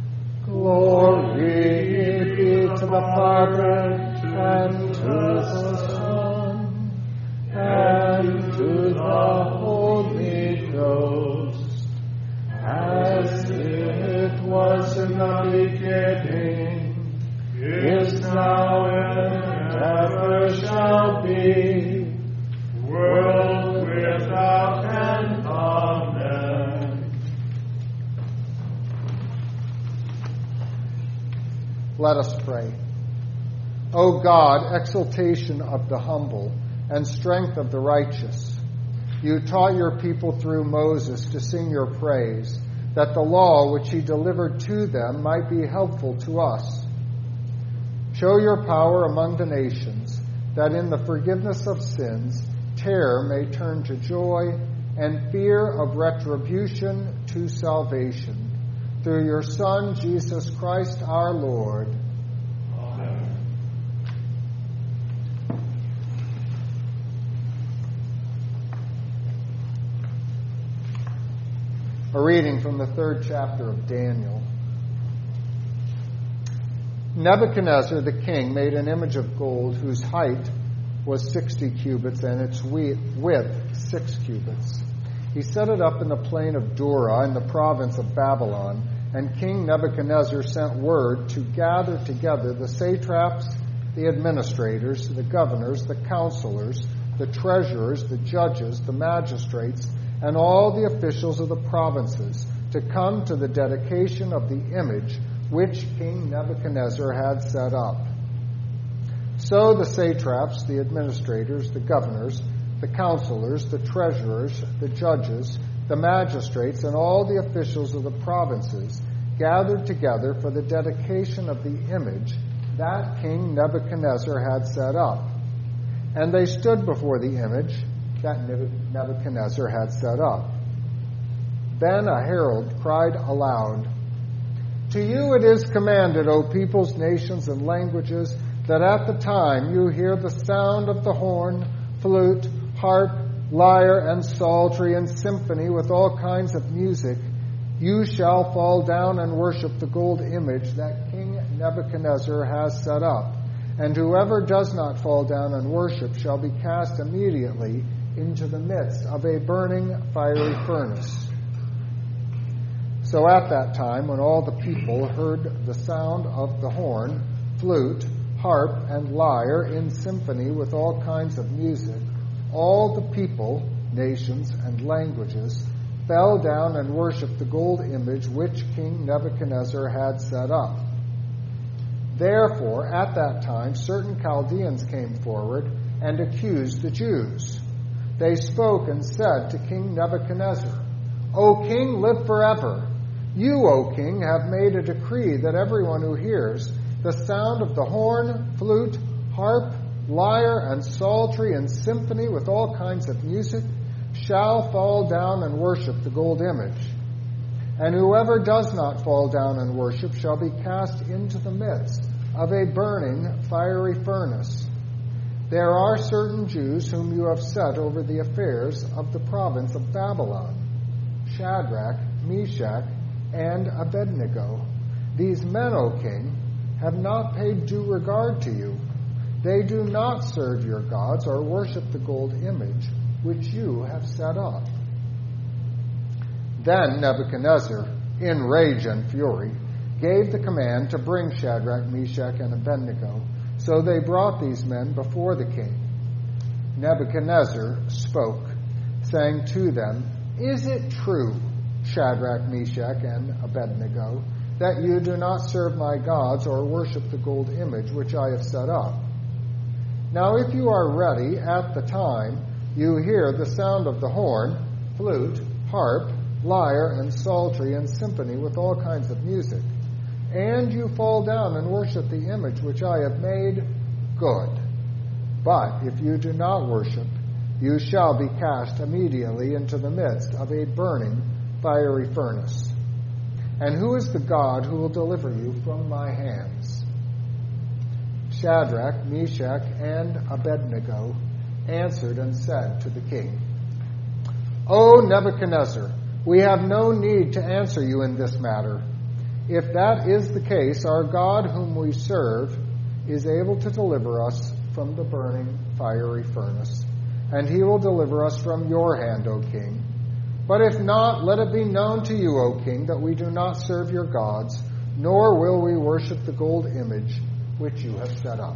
Glory be to the Father, and to the Son, and to the Holy Ghost, as it was in the beginning, is now, and ever shall be, world without end. Let us pray. O God, exaltation of the humble and strength of the righteous, you taught your people through Moses to sing your praise, that the law which he delivered to them might be helpful to us. Show your power among the nations, that in the forgiveness of sins, terror may turn to joy, and fear of retribution to salvation. Through your Son, Jesus Christ our Lord. Amen. A reading from the third chapter of Daniel. Nebuchadnezzar the king made an image of gold whose height was sixty cubits and its width six cubits. He set it up in the plain of Dura in the province of Babylon, and King Nebuchadnezzar sent word to gather together the satraps, the administrators, the governors, the counselors, the treasurers, the judges, the magistrates, and all the officials of the provinces to come to the dedication of the image which King Nebuchadnezzar had set up. So the satraps, the administrators, the governors, the counselors, the treasurers, the judges, the magistrates, and all the officials of the provinces gathered together for the dedication of the image that King Nebuchadnezzar had set up. And they stood before the image that Nebuchadnezzar had set up. Then a herald cried aloud, "To you it is commanded, O peoples, nations, and languages, that at the time you hear the sound of the horn, flute, harp, lyre, and psaltery, and symphony with all kinds of music, you shall fall down and worship the gold image that King Nebuchadnezzar has set up. And whoever does not fall down and worship shall be cast immediately into the midst of a burning fiery furnace." So at that time, when all the people heard the sound of the horn, flute, harp, and lyre in symphony with all kinds of music, all the people, nations, and languages fell down and worshipped the gold image which King Nebuchadnezzar had set up. Therefore, at that time, certain Chaldeans came forward and accused the Jews. They spoke and said to King Nebuchadnezzar, "O king, live forever. You, O king, have made a decree that everyone who hears the sound of the horn, flute, harp, lyre, and psaltery and symphony with all kinds of music shall fall down and worship the gold image. And whoever does not fall down and worship shall be cast into the midst of a burning fiery furnace. There are certain Jews whom you have set over the affairs of the province of Babylon, Shadrach, Meshach, and Abednego. These men, O king, have not paid due regard to you. They do not serve your gods or worship the gold image which you have set up." Then Nebuchadnezzar, in rage and fury, gave the command to bring Shadrach, Meshach, and Abednego. So they brought these men before the king. Nebuchadnezzar spoke, saying to them, "Is it true, Shadrach, Meshach, and Abednego, that you do not serve my gods or worship the gold image which I have set up? Now if you are ready at the time you hear the sound of the horn, flute, harp, lyre, and psaltery, and symphony with all kinds of music, and you fall down and worship the image which I have made, good. But if you do not worship, you shall be cast immediately into the midst of a burning fiery furnace. And who is the God who will deliver you from my hands?" Shadrach, Meshach, and Abednego answered and said to the king, "O Nebuchadnezzar, we have no need to answer you in this matter. If that is the case, our God whom we serve is able to deliver us from the burning fiery furnace, and he will deliver us from your hand, O king. But if not, let it be known to you, O king, that we do not serve your gods, nor will we worship the gold image which you have set up."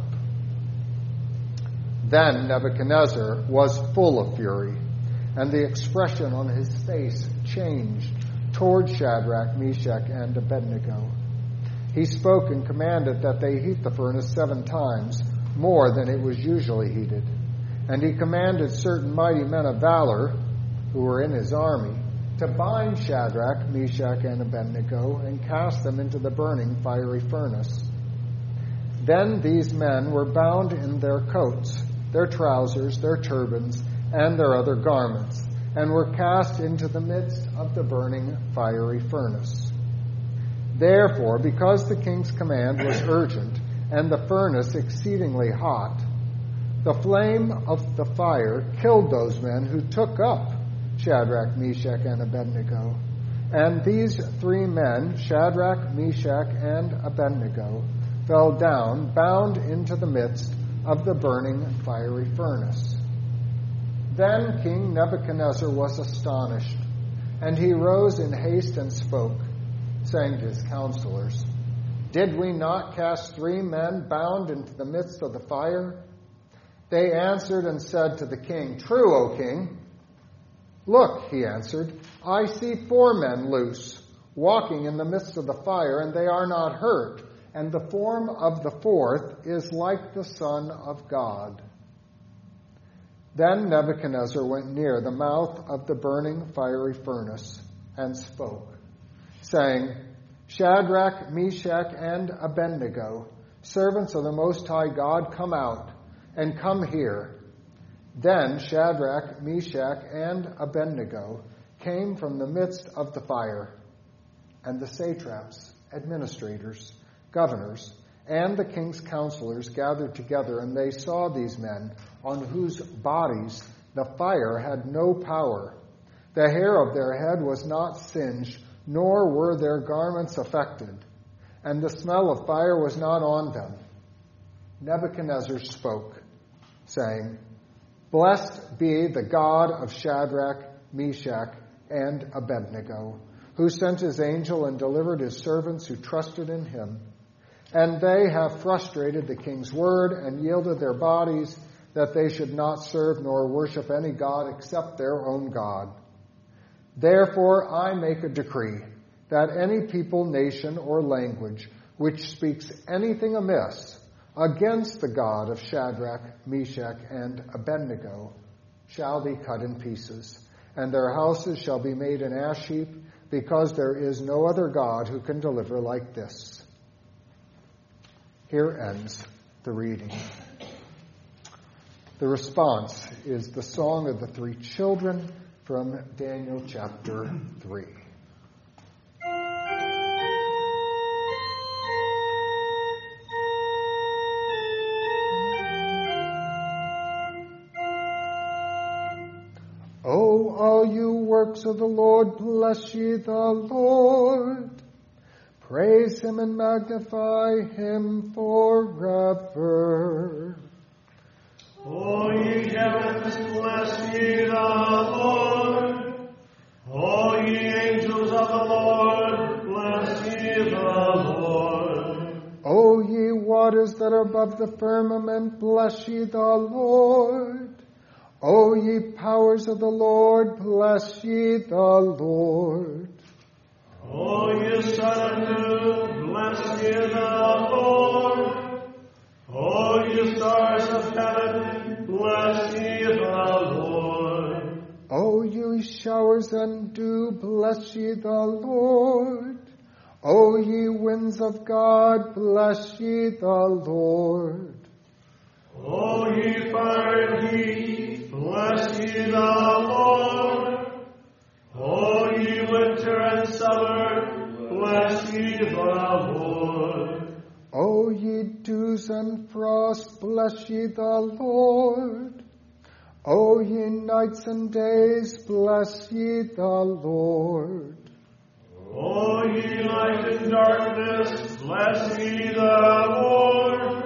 Then Nebuchadnezzar was full of fury, and the expression on his face changed toward Shadrach, Meshach, and Abednego. He spoke and commanded that they heat the furnace seven times, more than it was usually heated. And he commanded certain mighty men of valor, who were in his army, to bind Shadrach, Meshach, and Abednego, and cast them into the burning fiery furnace. Then these men were bound in their coats, their trousers, their turbans, and their other garments, and were cast into the midst of the burning fiery furnace. Therefore, because the king's command was urgent, and the furnace exceedingly hot, the flame of the fire killed those men who took up Shadrach, Meshach, and Abednego. And these three men, Shadrach, Meshach, and Abednego, fell down, bound into the midst of the burning fiery furnace. Then King Nebuchadnezzar was astonished, and he rose in haste and spoke, saying to his counselors, "Did we not cast three men bound into the midst of the fire?" They answered and said to the king, "True, O king." "Look," he answered, "I see four men loose, walking in the midst of the fire, and they are not hurt, and the form of the fourth is like the Son of God." Then Nebuchadnezzar went near the mouth of the burning fiery furnace and spoke, saying, "Shadrach, Meshach, and Abednego, servants of the Most High God, come out, and come here." Then Shadrach, Meshach, and Abednego came from the midst of the fire, and the satraps, administrators, governors, and the king's counselors gathered together, and they saw these men, on whose bodies the fire had no power. The hair of their head was not singed, nor were their garments affected, and the smell of fire was not on them. Nebuchadnezzar spoke, saying, "Blessed be the God of Shadrach, Meshach, and Abednego, who sent his angel and delivered his servants who trusted in him. And they have frustrated the king's word and yielded their bodies that they should not serve nor worship any god except their own God. Therefore I make a decree that any people, nation, or language which speaks anything amiss against the God of Shadrach, Meshach, and Abednego shall be cut in pieces, and their houses shall be made an ash heap, because there is no other God who can deliver like this." Here ends the reading. The response is the Song of the Three Children from Daniel chapter three. O all you works of the Lord, bless ye the Lord. Praise him and magnify him forever. O ye heavens, bless ye the Lord. O ye angels of the Lord, bless ye the Lord. O ye waters that are above the firmament, bless ye the Lord. O ye powers of the Lord, bless ye the Lord. O ye sun and moon, bless ye the Lord. O ye stars of heaven, bless ye the Lord. O ye showers and dew, bless ye the Lord. O ye winds of God, bless ye the Lord. O ye fire and heat, bless ye the Lord. O ye winter and summer, bless ye the Lord. O ye dews and frost, bless ye the Lord. O ye nights and days, bless ye the Lord. O ye light and darkness, bless ye the Lord.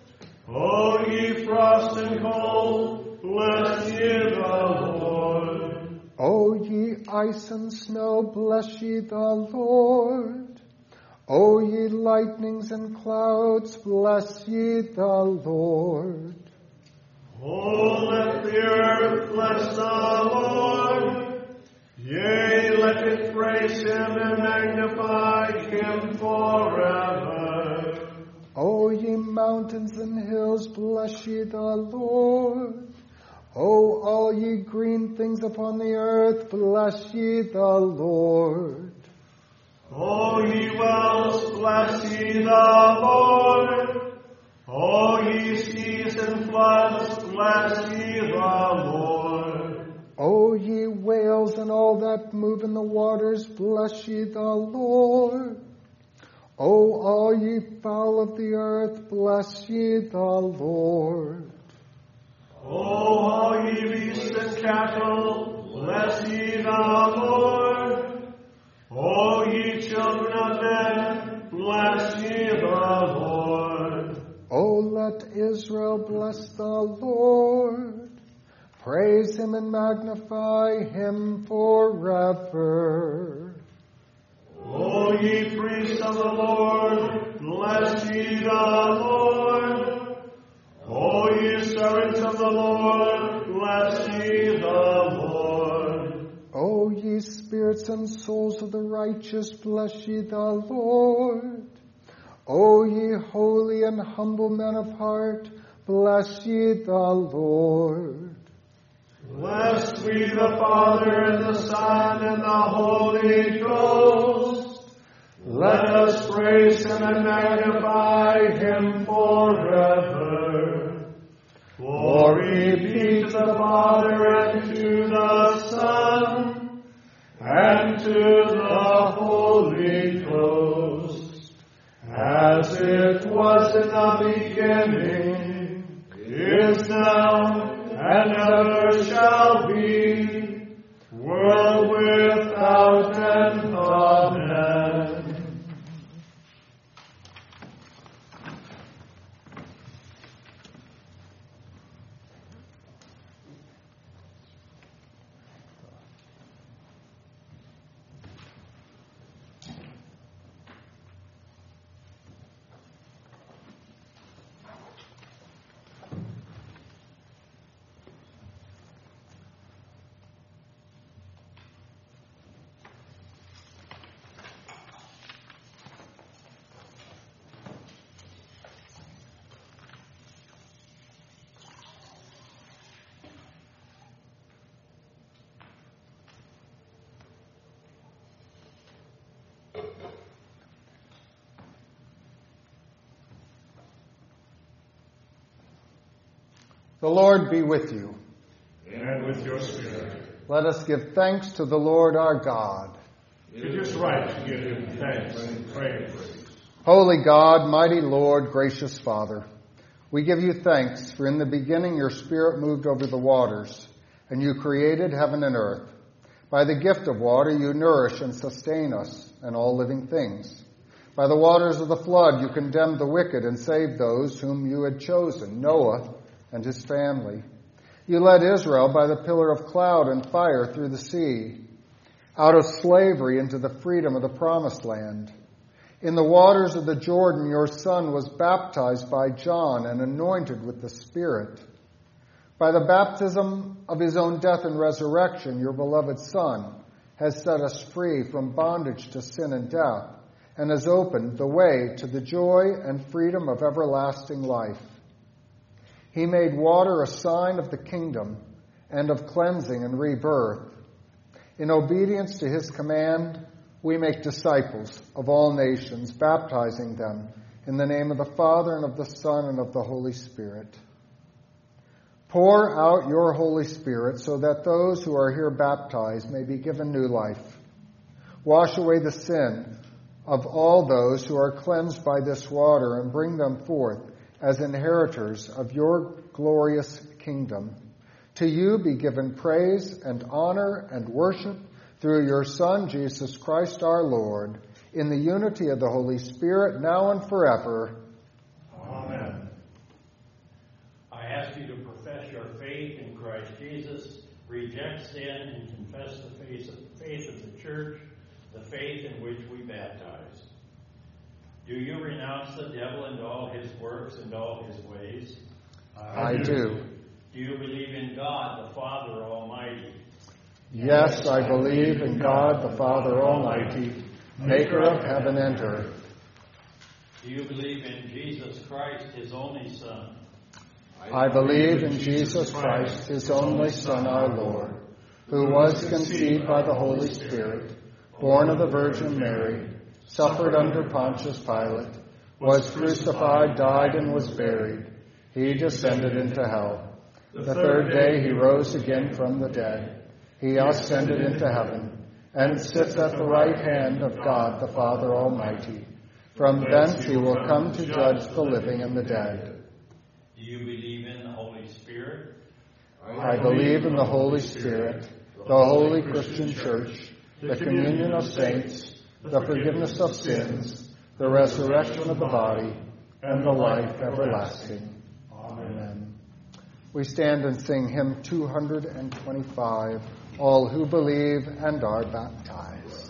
O ye frost and cold, bless ye the Lord. O ye ice and snow, bless ye the Lord. O ye lightnings and clouds, bless ye the Lord. O let the earth bless the Lord. Yea, let it praise him and magnify him forever. mountains and hills, bless ye the Lord. O all ye green things upon the earth, bless ye the Lord. O ye wells, bless ye the Lord. O ye seas and floods, bless ye the Lord. O ye whales and all that move in the waters, bless ye the Lord. O all ye fowl of the earth, bless ye the Lord. O all ye beasts and cattle, bless ye the Lord. O ye children of men, bless ye the Lord. O let Israel bless the Lord. Praise him and magnify him forever. O ye priests of the Lord, bless ye the Lord. O ye servants of the Lord, bless ye the Lord. O ye spirits and souls of the righteous, bless ye the Lord. O ye holy and humble men of heart, bless ye the Lord. Blessed be the Father and the Son and the Holy Ghost. Let us praise him and magnify him forever. Glory be to the Father and to the Son and to the Holy Ghost, as it was in the beginning, is now, and ever shall be, world without end. Amen. The Lord be with you. And with your spirit. Let us give thanks to the Lord our God. It is right to give him thanks and praise. Holy God, mighty Lord, gracious Father, we give you thanks, for in the beginning your Spirit moved over the waters, and you created heaven and earth. By the gift of water you nourish and sustain us and all living things. By the waters of the flood you condemned the wicked and saved those whom you had chosen, Noah and his family. You led Israel by the pillar of cloud and fire through the sea, out of slavery into the freedom of the promised land. In the waters of the Jordan your Son was baptized by John and anointed with the Spirit. By the baptism of his own death and resurrection, your beloved Son has set us free from bondage to sin and death, and has opened the way to the joy and freedom of everlasting life. He made water a sign of the kingdom and of cleansing and rebirth. In obedience to his command, we make disciples of all nations, baptizing them in the name of the Father and of the Son and of the Holy Spirit. Pour out your Holy Spirit so that those who are here baptized may be given new life. Wash away the sin of all those who are cleansed by this water and bring them forth as inheritors of your glorious kingdom. To you be given praise and honor and worship through your Son, Jesus Christ our Lord, in the unity of the Holy Spirit, now and forever. Amen. I ask you to profess your faith in Christ Jesus, reject sin, and confess the faith of, faith of the Church, the faith in which we baptize. Do you renounce the devil and all his works and all his ways? I, I do. Do you believe in God, the Father Almighty? Yes, I believe in God, the Father Almighty, maker of heaven and earth. Do you believe in Jesus Christ, his only Son? I believe in Jesus Christ, his only Son, our Lord, who was conceived by the Holy Spirit, born of the Virgin Mary, suffered under Pontius Pilate, was crucified, died, and was buried. He descended into hell. The third day he rose again from the dead. He ascended into heaven, and sits at the right hand of God the Father Almighty. From thence he will come to judge the living and the dead. Do you believe in the Holy Spirit? I believe in the Holy Spirit, the holy Christian Church, the communion of saints, the forgiveness of sins, the resurrection of the body, and the life everlasting. Amen. We stand and sing hymn two twenty-five, All Who Believe and Are Baptized.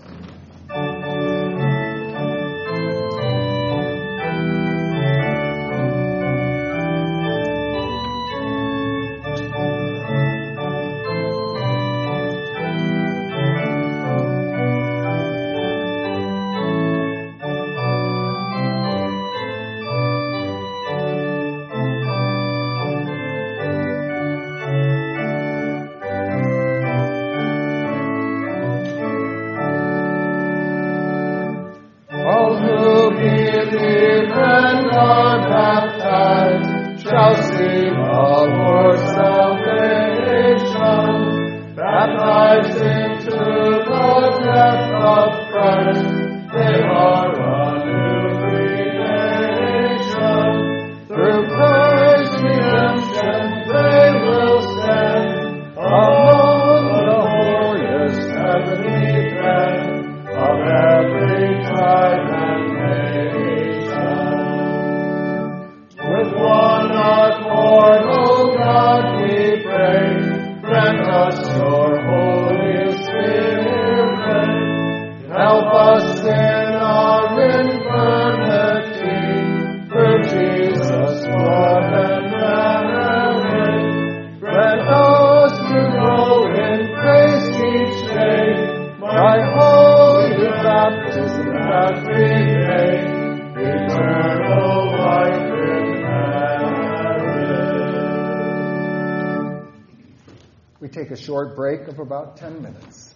We take a short break of about ten minutes.